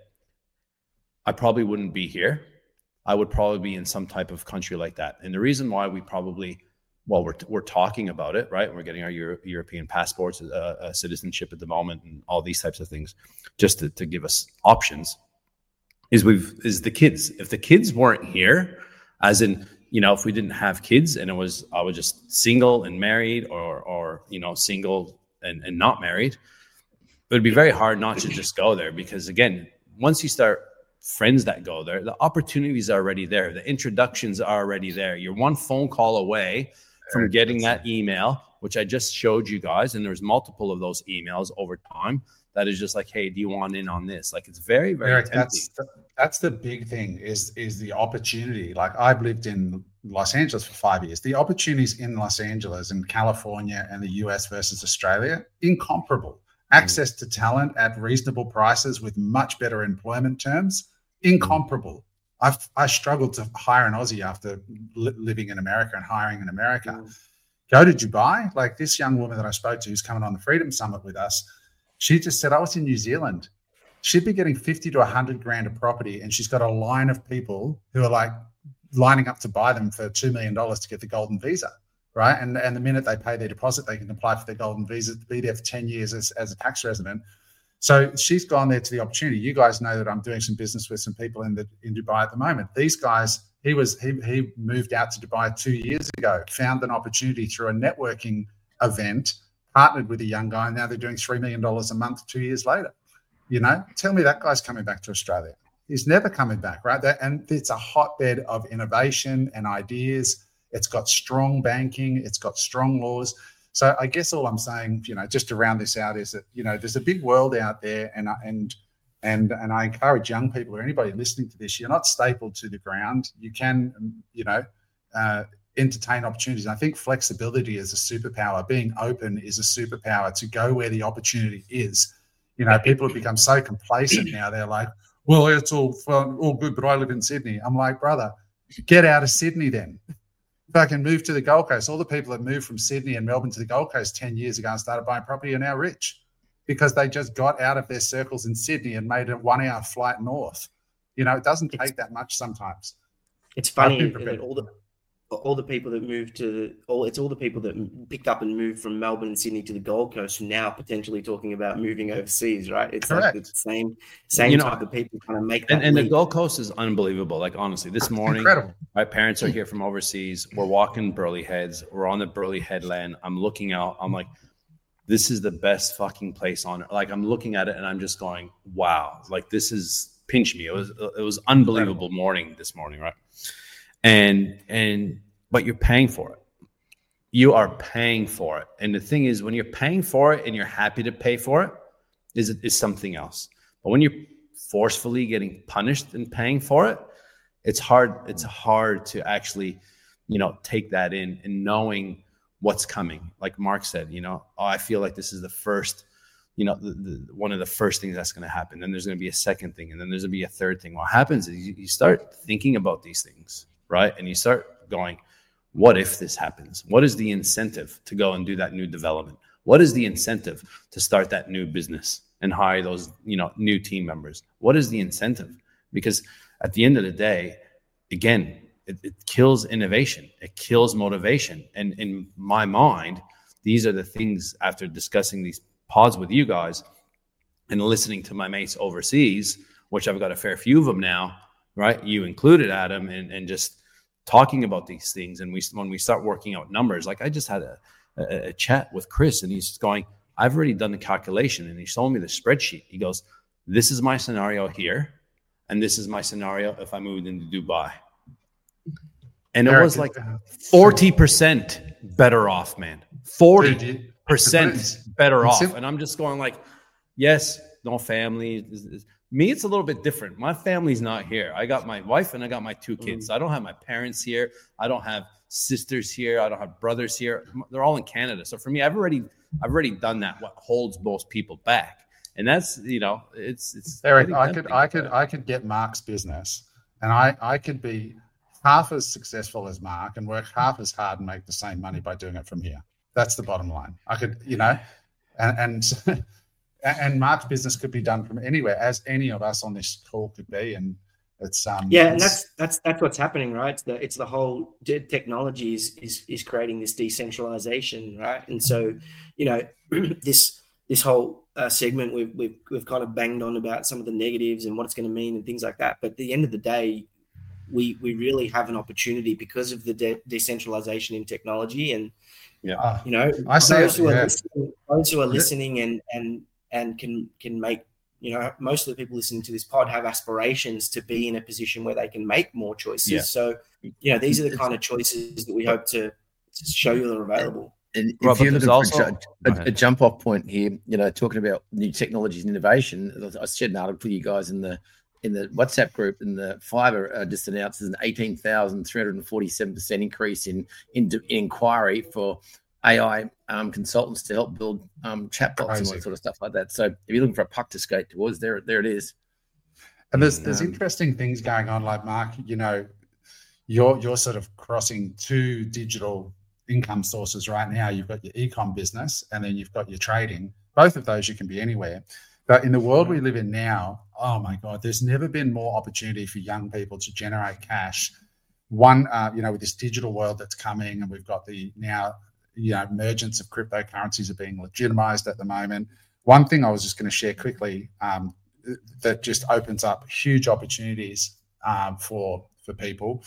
I probably wouldn't be here. I would probably be in some type of country like that. And the reason why we probably, well, we're we're talking about it, right? We're getting our Euro- European passports, uh, uh, citizenship at the moment, and all these types of things, just to, to give us options. Is we've is the kids. If the kids weren't here, as in, you know, if we didn't have kids and it was I was just single and married, or or you know, single and, and not married, it would be very hard not to just go there, because again, once you start friends that go there, the opportunities are already there, the introductions are already there. You're one phone call away from getting that email, which I just showed you guys, and there's multiple of those emails over time that is just like, hey, do you want in on this? Like, it's very, very Eric, tempting. That's the, that's the big thing is, is the opportunity. Like, I've lived in Los Angeles for five years. The opportunities in Los Angeles and California and the U S versus Australia, incomparable. Access to talent at reasonable prices with much better employment terms, incomparable. I've I struggled to hire an Aussie after li- living in America and hiring in America. Mm. Go to Dubai, like this young woman that I spoke to who's coming on the Freedom Summit with us. She just said, I was in New Zealand. She'd be getting fifty to one hundred grand a property, and she's got a line of people who are like lining up to buy them for two million dollars to get the golden visa, right? And, and the minute they pay their deposit, they can apply for their golden visa to be there for ten years as, as a tax resident. So she's gone there to the opportunity. You guys know that I'm doing some business with some people in the in Dubai at the moment. These guys, he was he he moved out to Dubai two years ago, found an opportunity through a networking event, partnered with a young guy, and now they're doing three million dollars a month two years later. You know, tell me that guy's coming back to Australia. He's never coming back, right? And it's a hotbed of innovation and ideas. It's got strong banking. It's got strong laws. So I guess all I'm saying, you know, just to round this out, is that, you know, there's a big world out there, and and and and I encourage young people or anybody listening to this, you're not stapled to the ground. You can, you know, uh, entertain opportunities. And I think flexibility is a superpower. Being open is a superpower to go where the opportunity is. You know, people have become so complacent now. They're like, well, it's all fun, all good, but I live in Sydney. I'm like, brother, get out of Sydney then. Fucking move to the Gold Coast. All the people that moved from Sydney and Melbourne to the Gold Coast ten years ago and started buying property are now rich because they just got out of their circles in Sydney and made a one-hour flight north. You know, it doesn't take it's, that much sometimes. It's funny that all the all the people that moved to all it's all the people that picked up and moved from Melbourne and Sydney to the Gold Coast now potentially talking about moving overseas, right? It's Correct. like the same same you type know, of people kind of make that. And, and the Gold Coast is unbelievable. Like, honestly, this morning, Incredible. my parents are here from overseas. We're walking Burleigh Heads. We're on the Burleigh Headland. I'm looking out. I'm like, this is the best fucking place on it. Like, I'm looking at it and I'm just going, wow. Like, this is pinch me. It was it was unbelievable Incredible. morning this morning, right? And and but you're paying for it. You are paying for it. And the thing is, when you're paying for it and you're happy to pay for it, is is something else. But when you're forcefully getting punished and paying for it, it's hard. It's hard to actually, you know, take that in and knowing what's coming. Like Mark said, you know, oh, I feel like this is the first, you know, the, the, one of the first things that's going to happen. Then there's going to be a second thing, and then there's going to be a third thing. What happens is you, you start thinking about these things, right? And you start going, what if this happens? What is the incentive to go and do that new development? What is the incentive to start that new business and hire those, you know, new team members? What is the incentive? Because at the end of the day, again, it, it kills innovation. It kills motivation. And in my mind, these are the things, after discussing these pods with you guys and listening to my mates overseas, which I've got a fair few of them now, right? You included, Adam, and, and just talking about these things. And we, when we start working out numbers, like I just had a, a, a chat with Chris, and he's going, I've already done the calculation, and he showed me the spreadsheet. He goes, this is my scenario here, and this is my scenario if I moved into Dubai. And it was like forty percent better off, man. forty percent better off. And I'm just going like, yes, no family. Me, it's a little bit different. My family's not here. I got my wife and I got my two kids. I don't have my parents here. I don't have sisters here. I don't have brothers here. They're all in Canada. So for me, I've already I've already done that, what holds most people back. And that's, you know, it's it's Eric, I could I could I could get Mark's business, and I, I could be half as successful as Mark and work half as hard and make the same money by doing it from here. That's the bottom line. I could, you know, and and, and Mark's business could be done from anywhere, as any of us on this call could be. And it's um yeah, it's, and that's that's that's what's happening, right? It's the it's the whole technology is is is creating this decentralization, right? And so, you know, this this whole uh, segment we've we've we've kind of banged on about some of the negatives and what it's going to mean and things like that. But at the end of the day, we we really have an opportunity because of the de- decentralization in technology. And yeah, you know, I say those, it, who yeah. are listening, those who are listening and and and can can make, you know, most of the people listening to this pod have aspirations to be in a position where they can make more choices. Yeah. So, you know, these are the kind of choices that we hope to, to show you are available. And if Robert, you're looking also, for a, a, a jump off point here, you know, talking about new technologies and innovation, I shared an article for you guys in the in the WhatsApp group, and the Fiverr uh, just announced an eighteen thousand three hundred forty-seven percent increase in, in in inquiry for A I um, consultants to help build um, chatbots and all that sort of stuff like that. So if you're looking for a puck to skate towards, there there it is. And there's there's um, interesting things going on, like Mark, you know, you're you're sort of crossing two digital income sources right now. You've got your e-com business, and then you've got your trading. Both of those you can be anywhere. But in the world we live in now, oh my God, there's never been more opportunity for young people to generate cash. One, uh, you know, with this digital world that's coming, and we've got the now, you know, emergence of cryptocurrencies are being legitimized at the moment. One thing I was just going to share quickly um, that just opens up huge opportunities um, for for people.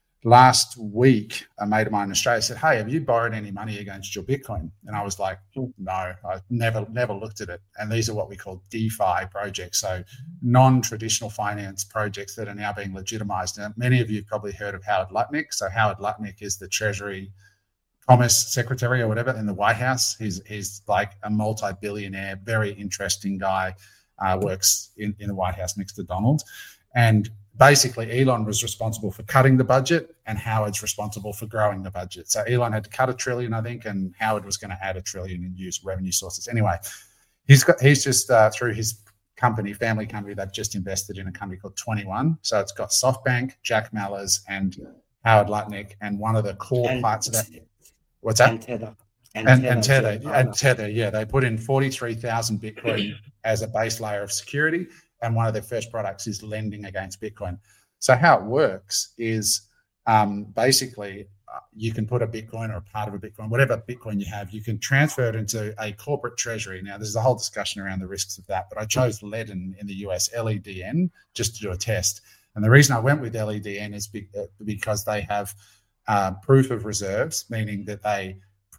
Last week, a mate of mine in Australia said, "Hey, have you borrowed any money against your Bitcoin?" And I was like, "No, I never, never looked at it." And these are what we call DeFi projects, so non-traditional finance projects that are now being legitimized. Now, many of you have probably heard of Howard Lutnick. So Howard Lutnick is the Treasury Commerce Secretary or whatever in the White House. He's he's like a multi-billionaire, very interesting guy. Uh, works in, in the White House next to Donald, and basically, Elon was responsible for cutting the budget, and Howard's responsible for growing the budget. So Elon had to cut a trillion, I think, and Howard was going to add a trillion and use revenue sources. Anyway, he's got he's just uh, through his company, family company, they've just invested in a company called twenty-one. So it's got SoftBank, Jack Mallers, and Howard Lutnick, and one of the core and, parts of that. What's that? And Tether. And, and, and Tether. And Tether, and Tether, yeah. They put in forty-three thousand Bitcoin as a base layer of security. And one of their first products is lending against Bitcoin. So how it works is um, basically uh, you can put a Bitcoin or a part of a Bitcoin, whatever Bitcoin you have, you can transfer it into a corporate treasury. Now, there's a whole discussion around the risks of that, but I chose Ledn in the U S, L E D N, just to do a test. And the reason I went with L E D N is be, uh, because they have uh, proof of reserves, meaning that they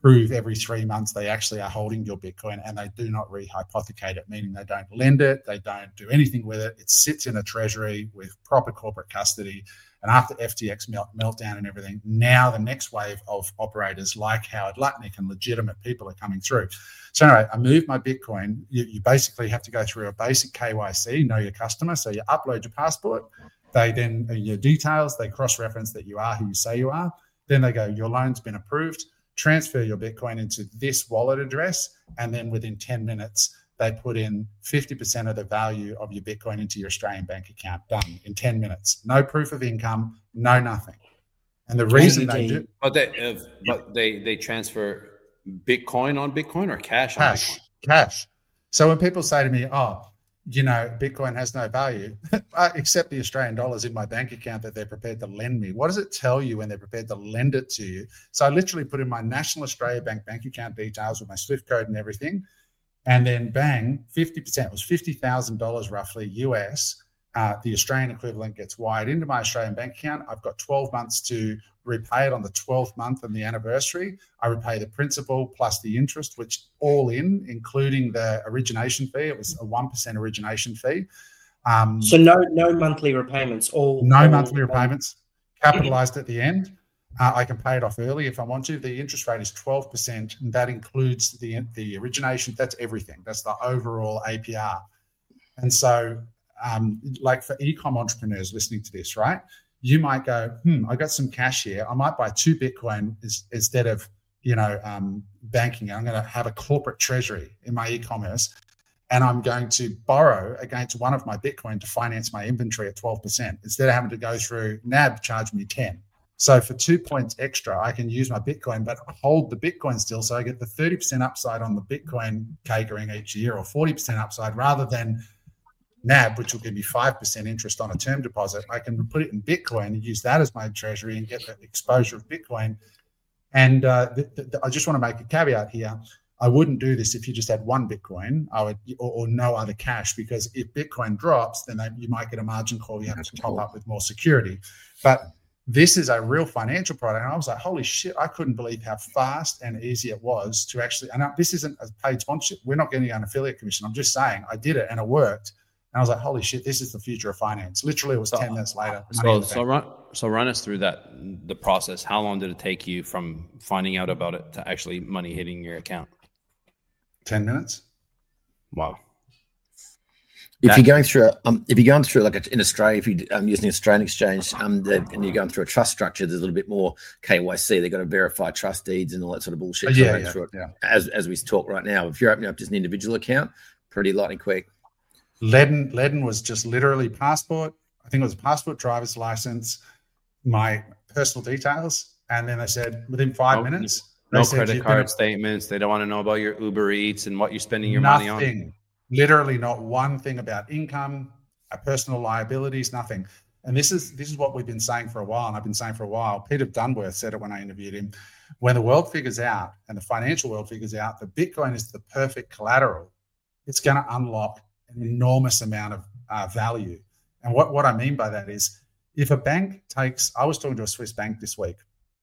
prove every three months they actually are holding your Bitcoin, and they do not rehypothecate it, meaning they don't lend it, they don't do anything with it. It sits in a treasury with proper corporate custody. And after F T X melt, meltdown and everything, now the next wave of operators like Howard Lutnick and legitimate people are coming through. So anyway, I moved my Bitcoin. You, you basically have to go through a basic K Y C, know your customer. So you upload your passport. They then, your details, they cross-reference that you are who you say you are. Then they go, your loan's been approved. Transfer your Bitcoin into this wallet address. And then within ten minutes, they put in fifty percent of the value of your Bitcoin into your Australian bank account. Done in ten minutes. No proof of income, no nothing. And the reason they do, but they, if, but they they transfer Bitcoin on Bitcoin or cash on cash, Bitcoin? Cash. So when people say to me, "Oh, you know, Bitcoin has no value," I accept the Australian dollars in my bank account that they're prepared to lend me. What does it tell you when they're prepared to lend it to you? So I literally put in my National Australia Bank bank account details with my SWIFT code and everything. And then bang, fifty percent, it was fifty thousand dollars roughly U S. Uh, the Australian equivalent gets wired into my Australian bank account. I've got twelve months to repay it on the twelfth month and the anniversary. I repay the principal plus the interest, which all in, including the origination fee. It was a one percent origination fee. Um, so no no monthly repayments? All No all, monthly repayments, capitalized at the end. Uh, I can pay it off early if I want to. The interest rate is twelve percent, and that includes the the origination. That's everything. That's the overall A P R. And so, um, like for e-com entrepreneurs listening to this, right, you might go, hmm, I got some cash here. I might buy two Bitcoin is, instead of, you know, um, banking. I'm going to have a corporate treasury in my e-commerce, and I'm going to borrow against one of my Bitcoin to finance my inventory at twelve percent instead of having to go through N A B charge me ten. So for two points extra, I can use my Bitcoin, but hold the Bitcoin still. So I get the thirty percent upside on the Bitcoin catering each year, or forty percent upside, rather than N A B, which will give me five percent interest on a term deposit. I can put it in Bitcoin and use that as my treasury and get the exposure of Bitcoin. And uh, th- th- I just want to make a caveat here. I wouldn't do this if you just had one Bitcoin I would, or, or no other cash, because if Bitcoin drops, then they, you might get a margin call. You have to top up with more security. But this is a real financial product. And I was like, holy shit, I couldn't believe how fast and easy it was to actually, and this isn't a paid sponsorship. We're not getting an affiliate commission. I'm just saying I did it and it worked. And I was like, holy shit, this is the future of finance. Literally, it was so, ten minutes later. So, so run, so run us through that, the process. How long did it take you from finding out about it to actually money hitting your account? ten minutes. Wow. If that, you're going through, a, um, if you're going through like a, in Australia, if you're um, using Australian exchange, um, the, and you're going through a trust structure, there's a little bit more K Y C. They've got to verify trust deeds and all that sort of bullshit. Yeah, yeah, through it yeah. As as we talk right now, if you're opening up just an individual account, pretty lightning quick. Ledden, Ledden was just literally passport. I think it was a passport, driver's license, my personal details, and then they said within five no, minutes. No said, credit card been, statements. They don't want to know about your Uber Eats and what you're spending your nothing, money on. Literally not one thing about income, personal liabilities, nothing. And this is this is what we've been saying for a while, and I've been saying for a while. Peter Dunworth said it when I interviewed him. When the world figures out, and the financial world figures out, that Bitcoin is the perfect collateral, it's going to unlock an enormous amount of uh, value. And what, what I mean by that is, if a bank takes, I was talking to a Swiss bank this week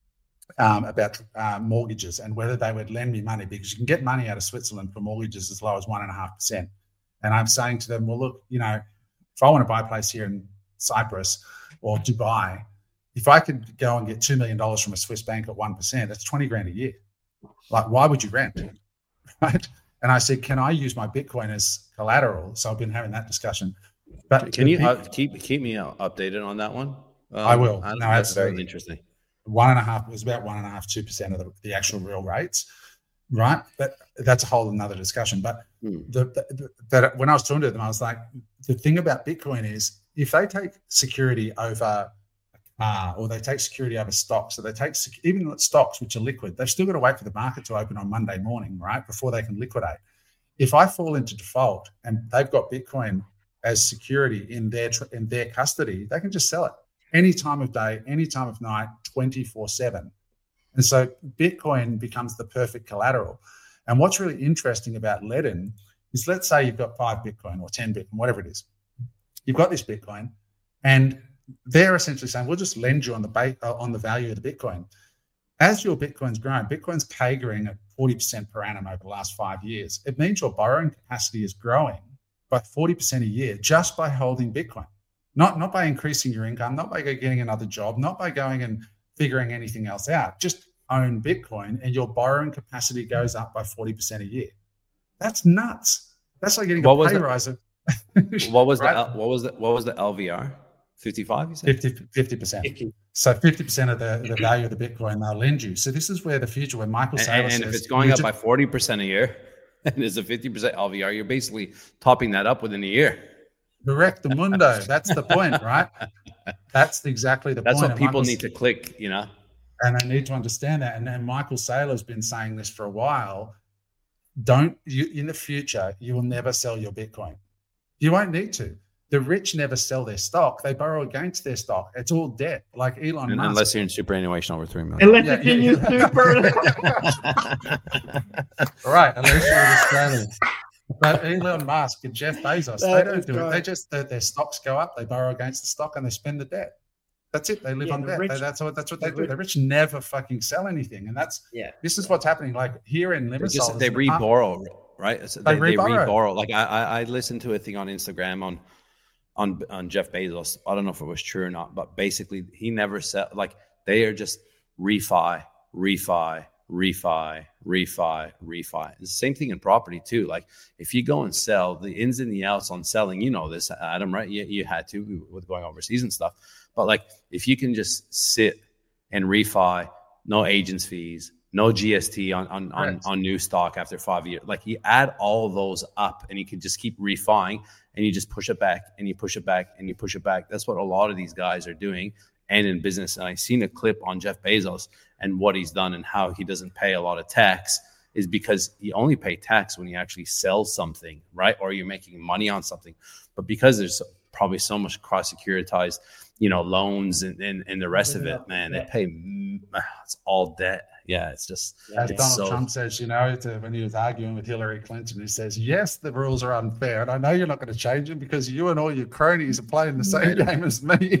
um, about uh, mortgages and whether they would lend me money, because you can get money out of Switzerland for mortgages as low as one and a half percent. And I'm saying to them, well, look, you know, if I want to buy a place here in Cyprus or Dubai, if I could go and get two million dollars from a Swiss bank at one percent, that's twenty grand a year. Like, why would you rent? Right? And I said, can I use my Bitcoin as collateral? So I've been having that discussion. But can you uh, keep keep me updated on that one? Um, I will. I no, that's absolutely. Very interesting. One and a half, it was about one and a half, two percent of the, the actual real rates, right? But that's a whole another discussion. But hmm. the, the, the, when I was talking to them, I was like, the thing about Bitcoin is if they take security over a car, or they take security over stocks, so they take even stocks which are liquid, they've still got to wait for the market to open on Monday morning, right, before they can liquidate. If I fall into default and they've got Bitcoin as security in their in their custody, they can just sell it any time of day, any time of night, twenty-four seven. And so Bitcoin becomes the perfect collateral. And what's really interesting about Ledden is, let's say you've got five Bitcoin or ten Bitcoin, whatever it is. You've got this Bitcoin, and they're essentially saying, we'll just lend you on the ba- uh, on the value of the Bitcoin. As your Bitcoin's grown, Bitcoin's CAGRing at forty percent per annum over the last five years. It means your borrowing capacity is growing by forty percent a year just by holding Bitcoin. Not, not by increasing your income, not by getting another job, not by going and figuring anything else out. Just own Bitcoin and your borrowing capacity goes up by forty percent a year. That's nuts. That's like getting what a pay rise. Of, what was right? the what was the what was the L V R? fifty-five, you said? fifty percent. So fifty percent of the, the value of the Bitcoin they'll lend you. So this is where the future, when Michael Saylor and, and says, if it's going up just, by forty percent a year, and there's a fifty percent L V R, you're basically topping that up within a year. Correct, the mundo. That's the point, right? That's exactly the That's point. That's what people need to click, you know? And they need to understand that. And, and Michael Saylor's been saying this for a while. Don't, you in the future, you will never sell your Bitcoin. You won't need to. The rich never sell their stock. They borrow against their stock. It's all debt, like Elon and Musk. Unless you're in superannuation over three million. Unless yeah, you're yeah, in yeah. super. Right, unless you're in Australia. But Elon Musk and Jeff Bezos, that they don't do right. it. They just, their, their stocks go up, they borrow against the stock, and they spend the debt. That's it. They live yeah, on debt. Rich, they, that's what that's what they do. Rich. The rich never fucking sell anything, and that's yeah. This is what's happening. Like here in Limassol, they re-borrow, right? So they, they re-borrow. They re-borrow. Like I, I, I listened to a thing on Instagram on, on, on Jeff Bezos. I don't know if it was true or not, but basically he never sell. Like they are just refi, refi, refi, refi, refi. It's the same thing in property too. Like if you go and sell, the ins and the outs on selling, you know this, Adam, right? You, you had to with going overseas and stuff. But like if you can just sit and refi, no agents fees, no G S T on on, on, on new stock after five years, like you add all those up and you can just keep refining and you just push it back and you push it back and you push it back. That's what a lot of these guys are doing and in business. And I seen a clip on Jeff Bezos and what he's done and how he doesn't pay a lot of tax is because you only pay tax when you actually sell something, right? Or you're making money on something. But because there's probably so much cross-securitized, you know, loans and, and, and the rest of it, man, they pay, it's all debt. Yeah, it's just. As it's Donald so, Trump says, you know, to, when he was arguing with Hillary Clinton, he says, yes, the rules are unfair. And I know you're not going to change them because you and all your cronies are playing the same game as me.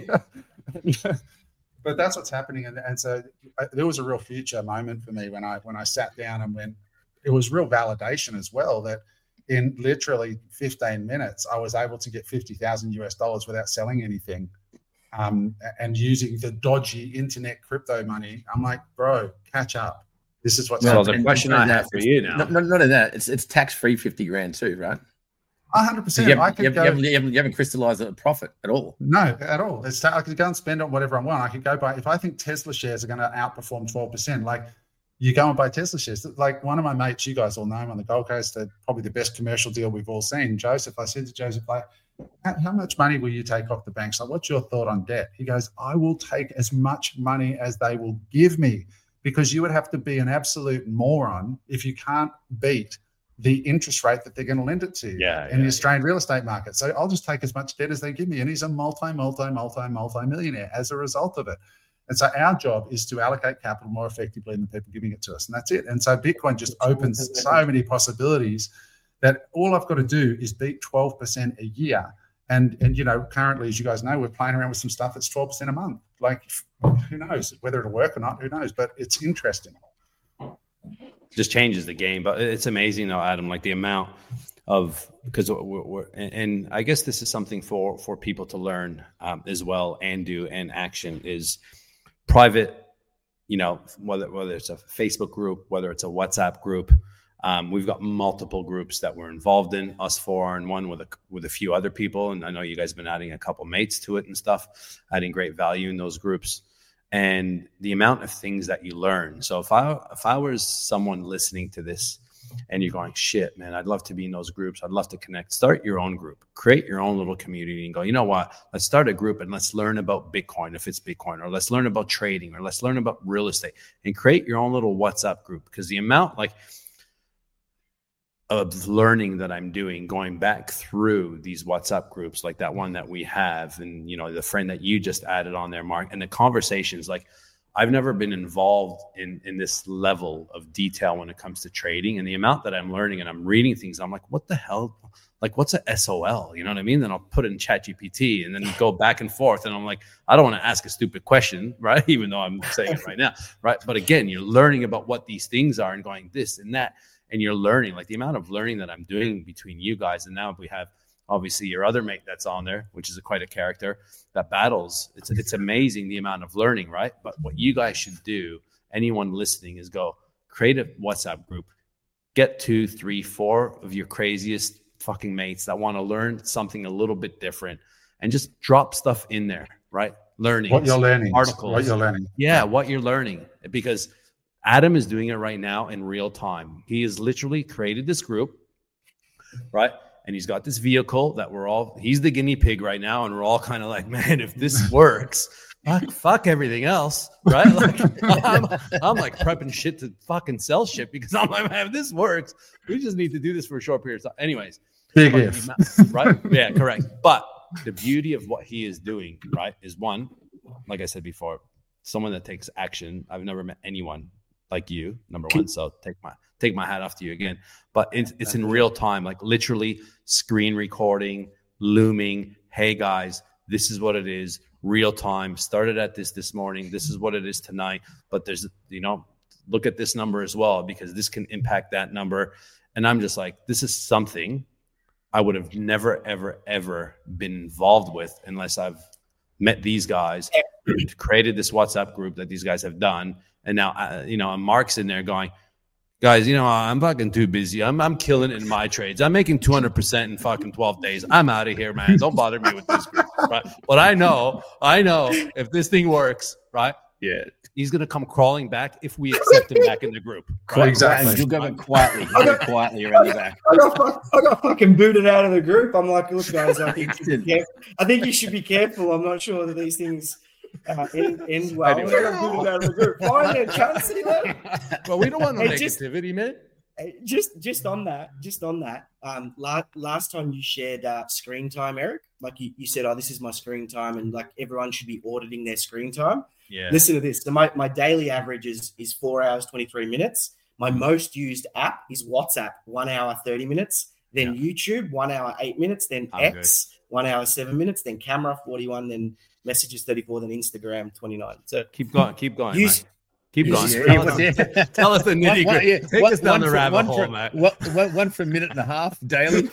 But that's what's happening. And, and so I, there was a real future moment for me when I when I sat down and when it was real validation as well that in literally fifteen minutes, I was able to get fifty thousand U S dollars without selling anything. Um, and using the dodgy internet crypto money. I'm like, bro, catch up. This is what's well, happening. The question I have for you now. Not, not, not in that. It's it's tax free fifty grand too, right? one hundred percent. So you, haven't, I could you, go, haven't, you, haven't, you haven't crystallized a profit at all. No, at all. It's, I could go and spend on whatever I want. I could go buy, if I think Tesla shares are going to outperform twelve percent, like you go and buy Tesla shares. Like one of my mates, you guys all know him on the Gold Coast, they're probably the best commercial deal we've all seen. Joseph, I said to Joseph, like, how, how much money will you take off the banks? Like, what's your thought on debt? He goes, I will take as much money as they will give me because you would have to be an absolute moron if you can't beat the interest rate that they're going to lend it to yeah, in yeah, the Australian yeah. real estate market. So I'll just take as much debt as they give me. And he's a multi, multi, multi, multi-millionaire as a result of it. And so our job is to allocate capital more effectively than the people giving it to us. And that's it. And so Bitcoin just opens so many possibilities that all I've got to do is beat twelve percent a year. And, and you know, currently, as you guys know, we're playing around with some stuff that's twelve percent a month. Like, who knows whether it'll work or not? Who knows? But it's interesting. Just changes the game. But it's amazing, though, Adam, like the amount of, because we're, we're and, and I guess this is something for, for people to learn um, as well and do and action is private, you know, whether whether it's a Facebook group, whether it's a WhatsApp group. Um, we've got multiple groups that we're involved in, us four and one with a with a few other people. And I know you guys have been adding a couple mates to it and stuff, adding great value in those groups. And the amount of things that you learn. So if I if I was someone listening to this and you're going, shit, man, I'd love to be in those groups. I'd love to connect. Start your own group. Create your own little community and go, you know what? Let's start a group and let's learn about Bitcoin if it's Bitcoin, or let's learn about trading, or let's learn about real estate, and create your own little WhatsApp group. Because the amount like of learning that I'm doing, going back through these WhatsApp groups, like that one that we have, and, you know, the friend that you just added on there, Mark, and the conversations, like I've never been involved in, in this level of detail when it comes to trading, and the amount that I'm learning and I'm reading things, I'm like, what the hell? Like, what's a S O L? You know what I mean? Then I'll put it in ChatGPT and then go back and forth. And I'm like, I don't want to ask a stupid question, right? Even though I'm saying it right now, right? But again, you're learning about what these things are and going this and that. And you're learning, like the amount of learning that I'm doing between you guys. And now we have obviously your other mate that's on there, which is a, quite a character that battles. It's it's amazing the amount of learning, right? But what you guys should do, anyone listening, is go create a WhatsApp group, get two, three, four of your craziest fucking mates that want to learn something a little bit different, and just drop stuff in there, right? Learning what you're learning, articles, what you're learning. Yeah, what you're learning, because Adam is doing it right now in real time. He has literally created this group, right? And he's got this vehicle that we're all, he's the guinea pig right now. And we're all kind of like, man, if this works, fuck, fuck everything else, right? Like, I'm, I'm like prepping shit to fucking sell shit because I'm like, man, if this works, we just need to do this for a short period of time. Anyways. Big if. Right? Yeah, correct. But the beauty of what he is doing, right, is one, like I said before, someone that takes action. I've never met anyone like you, number one. So take my take my hat off to you again. But it's, it's in real time, like literally screen recording, looming. Hey guys, this is what it is. Real time. Started at this this morning. This is what it is tonight. But there's, you know, look at this number as well, because this can impact that number. And I'm just like, this is something I would have never, ever, ever been involved with unless I've met these guys, created this WhatsApp group that these guys have done. And now, uh, you know, Mark's in there going, guys, you know, I'm fucking too busy. I'm I'm killing it in my trades. I'm making two hundred percent in fucking twelve days. I'm out of here, man. Don't bother me with this group, right? But I know, I know if this thing works, right? Yeah, he's going to come crawling back if we accept him back in the group. Right? Exactly. You'll go quietly, go quietly around the back. I got, I got fucking booted out of the group. I'm like, look, guys, I think, you should be careful. I think you should be careful. I'm not sure that these things uh, end, end well. Anyway. I got booted out of the group. Fine, can't see that. Well, we don't want no hey, negativity, just, man. Just, just on that, just on that. Um, last, last time you shared uh, screen time, Eric, like you, you said, oh, this is my screen time, and like everyone should be auditing their screen time. Yeah. Listen to this. So my, my daily average is, is four hours, twenty-three minutes. My most used app is WhatsApp, one hour, thirty minutes. Then yeah. YouTube, one hour, eight minutes. Then I'm X, good. one hour, seven minutes. Then Camera, forty-one. Then Messages, thirty-four. Then Instagram, twenty-nine. So keep going. Keep going. Use, mate. Keep going. Yeah, tell, yeah, us, yeah. tell us the nitty gritty. Yeah, Take one, us down the for, rabbit hole, for, mate. One, one for a minute and a half daily.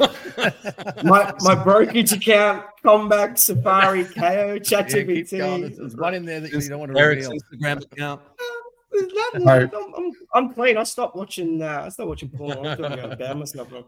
my my brokerage account, Comback, Safari, K O, ChatGPT. Yeah, there's, there's one in there that you don't want to Eric's reveal. Instagram account. I'm, I'm, I'm clean. I stopped watching. Uh, I stopped watching porn. I'm going to ban myself. Bro.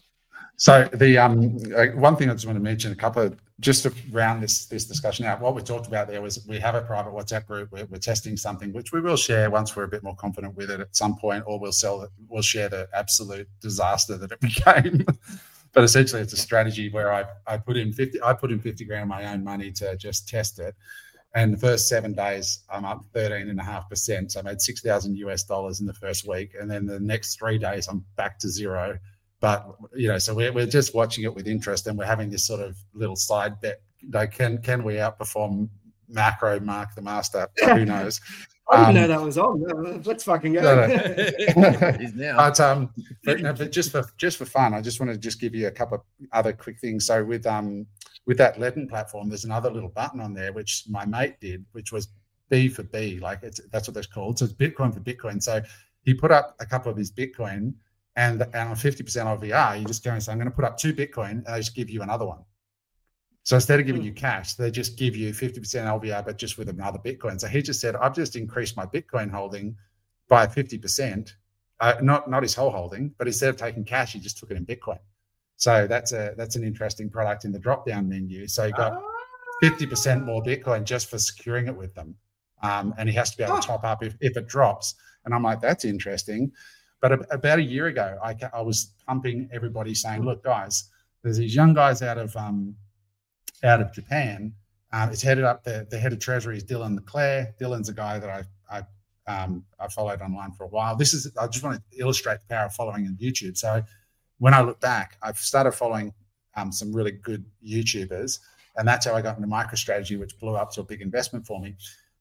So the um one thing I just want to mention, a couple of just to round this this discussion out. What we talked about there was we have a private WhatsApp group. We're, we're testing something which we will share once we're a bit more confident with it at some point, or we'll sell it. We'll share the absolute disaster that it became. But essentially, it's a strategy where I I put in fifty. I put in fifty grand of my own money to just test it. And the first seven days, I'm up thirteen and a half percent. So I made six thousand US dollars in the first week, and then the next three days, I'm back to zero. But, you know, so we're, we're just watching it with interest, and we're having this sort of little side bet. Like, can can we outperform macro Mark the Master? Who knows? I didn't um, know that was on. Let's fucking go. No, no. He's now. But, um, but, no, but just for just for fun, I just want to just give you a couple of other quick things. So with um with that Ledn platform, there's another little button on there which my mate did, which was B for B. Like it's that's what that's called. So it's Bitcoin for Bitcoin. So he put up a couple of his Bitcoin. And, and on fifty percent O V R, you just go and say, I'm going to put up two Bitcoin, and they just give you another one. So instead of giving you cash, they just give you fifty percent L V R, but just with another Bitcoin. So he just said, I've just increased my Bitcoin holding by fifty percent, uh, not not his whole holding, but instead of taking cash, he just took it in Bitcoin. So that's a that's an interesting product in the drop-down menu. So you got fifty percent more Bitcoin just for securing it with them. Um, and he has to be able to top up if, if it drops. And I'm like, that's interesting. But about a year ago, I, I was pumping everybody saying, look, guys, there's these young guys out of um, out of Japan. Um, it's headed up, the, the head of Treasury is Dylan Leclerc. Dylan's a guy that I, I, um, I followed online for a while. This is, I just want to illustrate the power of following on YouTube. So when I look back, I've started following um, some really good YouTubers, and that's how I got into MicroStrategy, which blew up to a big investment for me.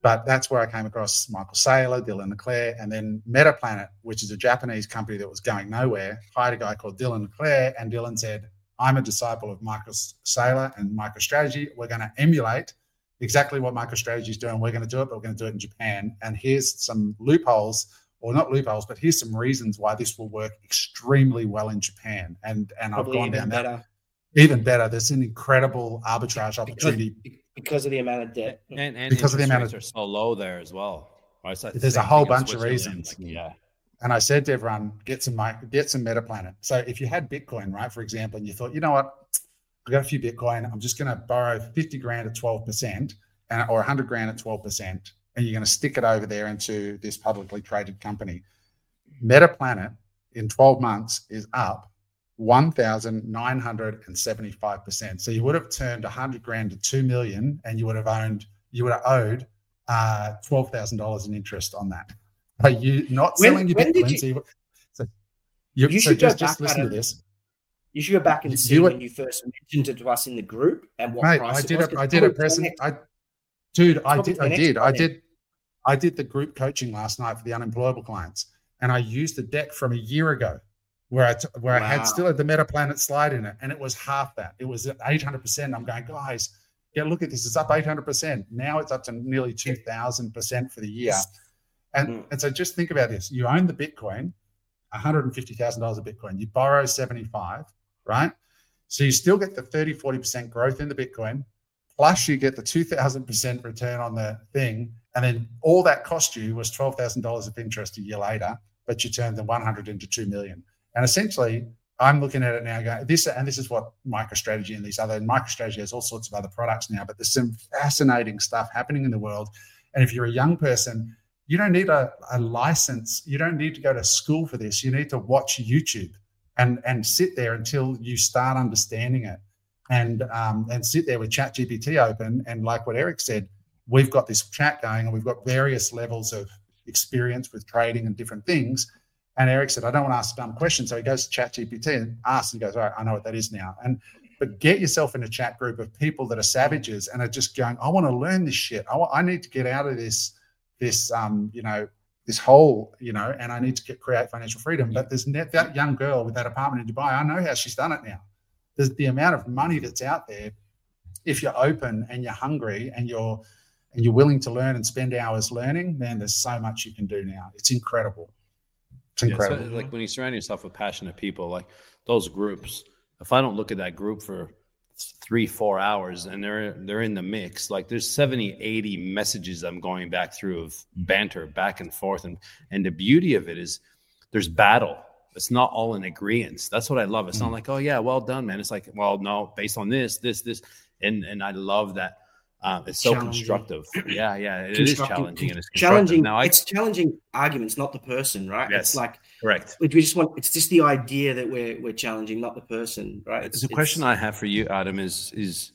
But that's where I came across Michael Saylor, Dylan Leclerc, and then Metaplanet, which is a Japanese company that was going nowhere, hired a guy called Dylan Leclerc, and Dylan said, I'm a disciple of Michael Saylor and MicroStrategy. We're going to emulate exactly what MicroStrategy is doing. We're going to do it, but we're going to do it in Japan. And here's some loopholes, or not loopholes, but here's some reasons why this will work extremely well in Japan. And and Probably I've gone down better. that. Even better. There's an incredible arbitrage opportunity. Because, because of the amount of debt. And, and because of the amount of are so low there as well. Right? So there's a whole bunch of reasons. Like, yeah. And I said to everyone, get some get some Metaplanet. So if you had Bitcoin, right, for example, and you thought, you know what, I've got a few Bitcoin, I'm just going to borrow fifty grand at twelve percent and, or one hundred grand at twelve percent, and you're going to stick it over there into this publicly traded company. Metaplanet in twelve months is up one thousand nine hundred seventy-five percent. So you would have turned one hundred grand to two million, and you would have owned, you would have owed uh, twelve thousand dollars in interest on that. Are you not When- selling your when did Bitcoin? you- So, you, so, you, You so should go just, just back listen at to it. this. You should go back and You- see you when would- you first mentioned it to us in the group and what Mate, price I it did was. a, I did a present. I, dude, I probably did, I ten X did, I by then. did, I did the group coaching last night for the unemployable clients, and I used the deck from a year ago, where I t- where I Wow. had still had the Metaplanet slide in it, and it was half that. It was at eight hundred percent. I'm going, guys, yeah, look at this. It's up eight hundred percent. Now it's up to nearly two thousand percent for the year. And Mm. and so just think about this: you own the Bitcoin, one hundred fifty thousand dollars of Bitcoin. You borrow seventy-five, right? So you still get the thirty, forty percent growth in the Bitcoin, plus you get the two thousand percent return on the thing. And then all that cost you was twelve thousand dollars of interest a year later, but you turned the one hundred into two million. And essentially, I'm looking at it now going, this, and this is what MicroStrategy and these other, and MicroStrategy has all sorts of other products now, but there's some fascinating stuff happening in the world. And if you're a young person, you don't need a, a license. You don't need to go to school for this. You need to watch YouTube and, and sit there until you start understanding it, and um, and sit there with ChatGPT open. And like what Eric said, we've got this chat going, and we've got various levels of experience with trading and different things. And Eric said, I don't want to ask a dumb question. So he goes to ChatGPT and asks, and he goes, all right, I know what that is now. And but get yourself in a chat group of people that are savages and are just going, I want to learn this shit. I, want, I need to get out of this, this, um, you know, this hole, you know, and I need to get, create financial freedom. But there's net, that young girl with that apartment in Dubai, I know how she's done it now. There's the amount of money that's out there. If you're open and you're hungry and you're, and you're willing to learn and spend hours learning, man, there's so much you can do now. It's incredible. It's incredible. Yeah, so, like when you surround yourself with passionate people, like those groups, if I don't look at that group for three, four hours and they're they're in the mix, like there's seventy, eighty messages I'm going back through of banter back and forth. And and the beauty of it is there's battle. It's not all in agreement. That's what I love. It's mm. not like, oh yeah, well done, man. It's like, well, no, based on this, this, this. And and I love that. Uh, it's so constructive. Yeah, yeah. It is challenging and it's challenging. Now, I, it's challenging arguments, not the person, right? Yes, it's like correct. We just want. It's just the idea that we're we're challenging, not the person, right? It's, the it's, question I have for you, Adam, is is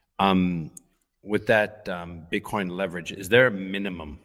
um, with that um, Bitcoin leverage, is there a minimum?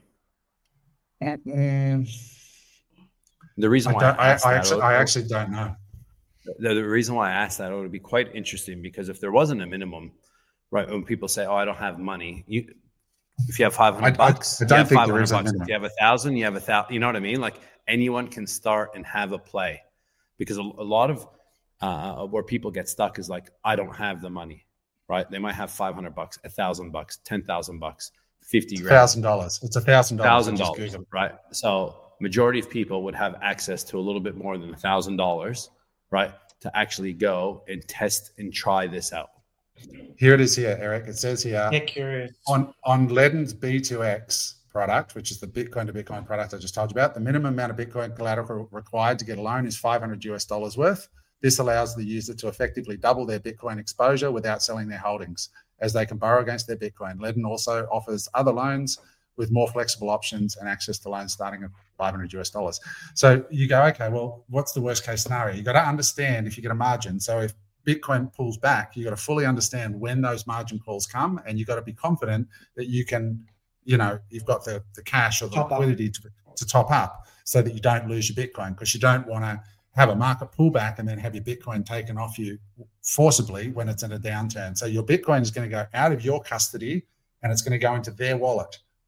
Um, the reason why I, I, I, asked I, that, actually, I actually don't know. The, the reason why I asked that, it would be quite interesting because if there wasn't a minimum. Right, when people say, "Oh, I don't have money," you, if you have five hundred bucks, I, I don't you have think five there hundred is bucks. a If you have a thousand, you have a thousand. You know what I mean? Like anyone can start and have a play, because a, a lot of uh, where people get stuck is like, "I don't have the money." Right? They might have five hundred bucks, a thousand bucks, ten thousand bucks, fifty grand, thousand dollars. It's a thousand dollars. Thousand dollars, right? So majority of people would have access to a little bit more than a thousand dollars, right, to actually go and test and try this out. Here it is here, Eric. It says here Get curious. on, on Ledden's B two X product, which is the Bitcoin to Bitcoin product I just told you about, the minimum amount of Bitcoin collateral required to get a loan is five hundred US dollars worth. This allows the user to effectively double their Bitcoin exposure without selling their holdings, as they can borrow against their Bitcoin. Ledden also offers other loans with more flexible options and access to loans starting at five hundred US dollars. So you go, okay, well, what's the worst case scenario? You got to understand if you get a margin. So if Bitcoin pulls back, you got to fully understand when those margin calls come, and you got to be confident that you can, you know, you've got the, the cash or the top liquidity to, to top up so that you don't lose your Bitcoin, because you don't want to have a market pullback and then have your Bitcoin taken off you forcibly when it's in a downturn. So your Bitcoin is going to go out of your custody and it's going to go into their wallet,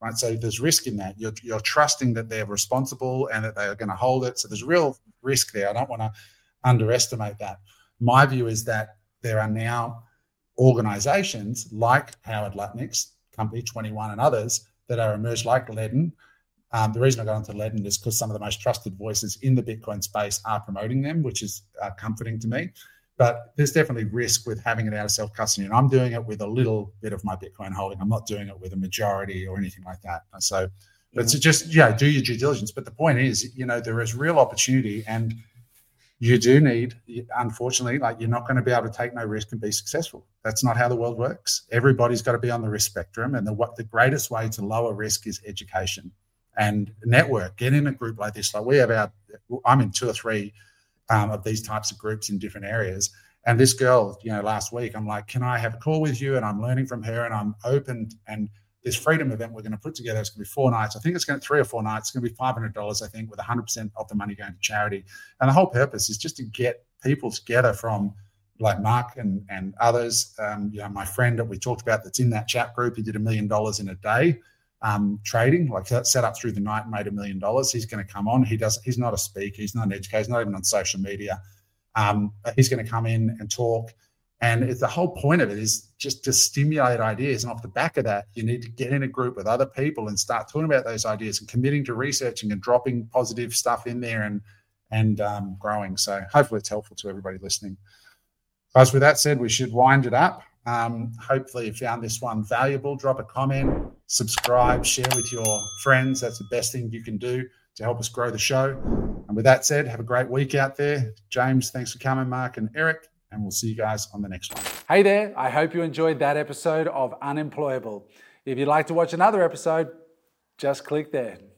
right? So there's risk in that. You're, you're trusting that they're responsible and that they are going to hold it. So there's real risk there. I don't want to underestimate that. My view is that there are now organizations like Howard Lutnick's company, twenty-one, and others that are emerged like Ledn. Um, the reason I got into Ledn is because some of the most trusted voices in the Bitcoin space are promoting them, which is uh, comforting to me. But there's definitely risk with having it out of self-custody. And I'm doing it with a little bit of my Bitcoin holding. I'm not doing it with a majority or anything like that. And so, but to just, yeah, do your due diligence. But the point is, you know, there is real opportunity, and you do need, unfortunately, like you're not going to be able to take no risk and be successful. That's not how the world works. Everybody's got to be on the risk spectrum. And the, what, the greatest way to lower risk is education and network. Get in a group like this. Like we have our, I'm in two or three um, of these types of groups in different areas. And this girl, you know, last week, I'm like, can I have a call with you? And I'm learning from her, and I'm open. And this freedom event we're going to put together, it's going to be four nights. I think it's going to be three or four nights. It's going to be five hundred dollars, I think, with one hundred percent of the money going to charity. And the whole purpose is just to get people together from like Mark and, and others. Um, you know, my friend that we talked about that's in that chat group, he did a million dollars in a day um, trading, like set up through the night and made a million dollars. He's going to come on. He does. He's not a speaker. He's not an educator. He's not even on social media. Um, he's going to come in and talk. And it's, the whole point of it is just to stimulate ideas. And off the back of that, you need to get in a group with other people and start talking about those ideas and committing to researching and dropping positive stuff in there and and um, growing. So hopefully it's helpful to everybody listening. Guys, with that said, we should wind it up. Um, hopefully you found this one valuable. Drop a comment, subscribe, share with your friends. That's the best thing you can do to help us grow the show. And with that said, have a great week out there. James, thanks for coming, Mark and Eric. And we'll see you guys on the next one. Hey there. I hope you enjoyed that episode of Unemployable. If you'd like to watch another episode, just click there.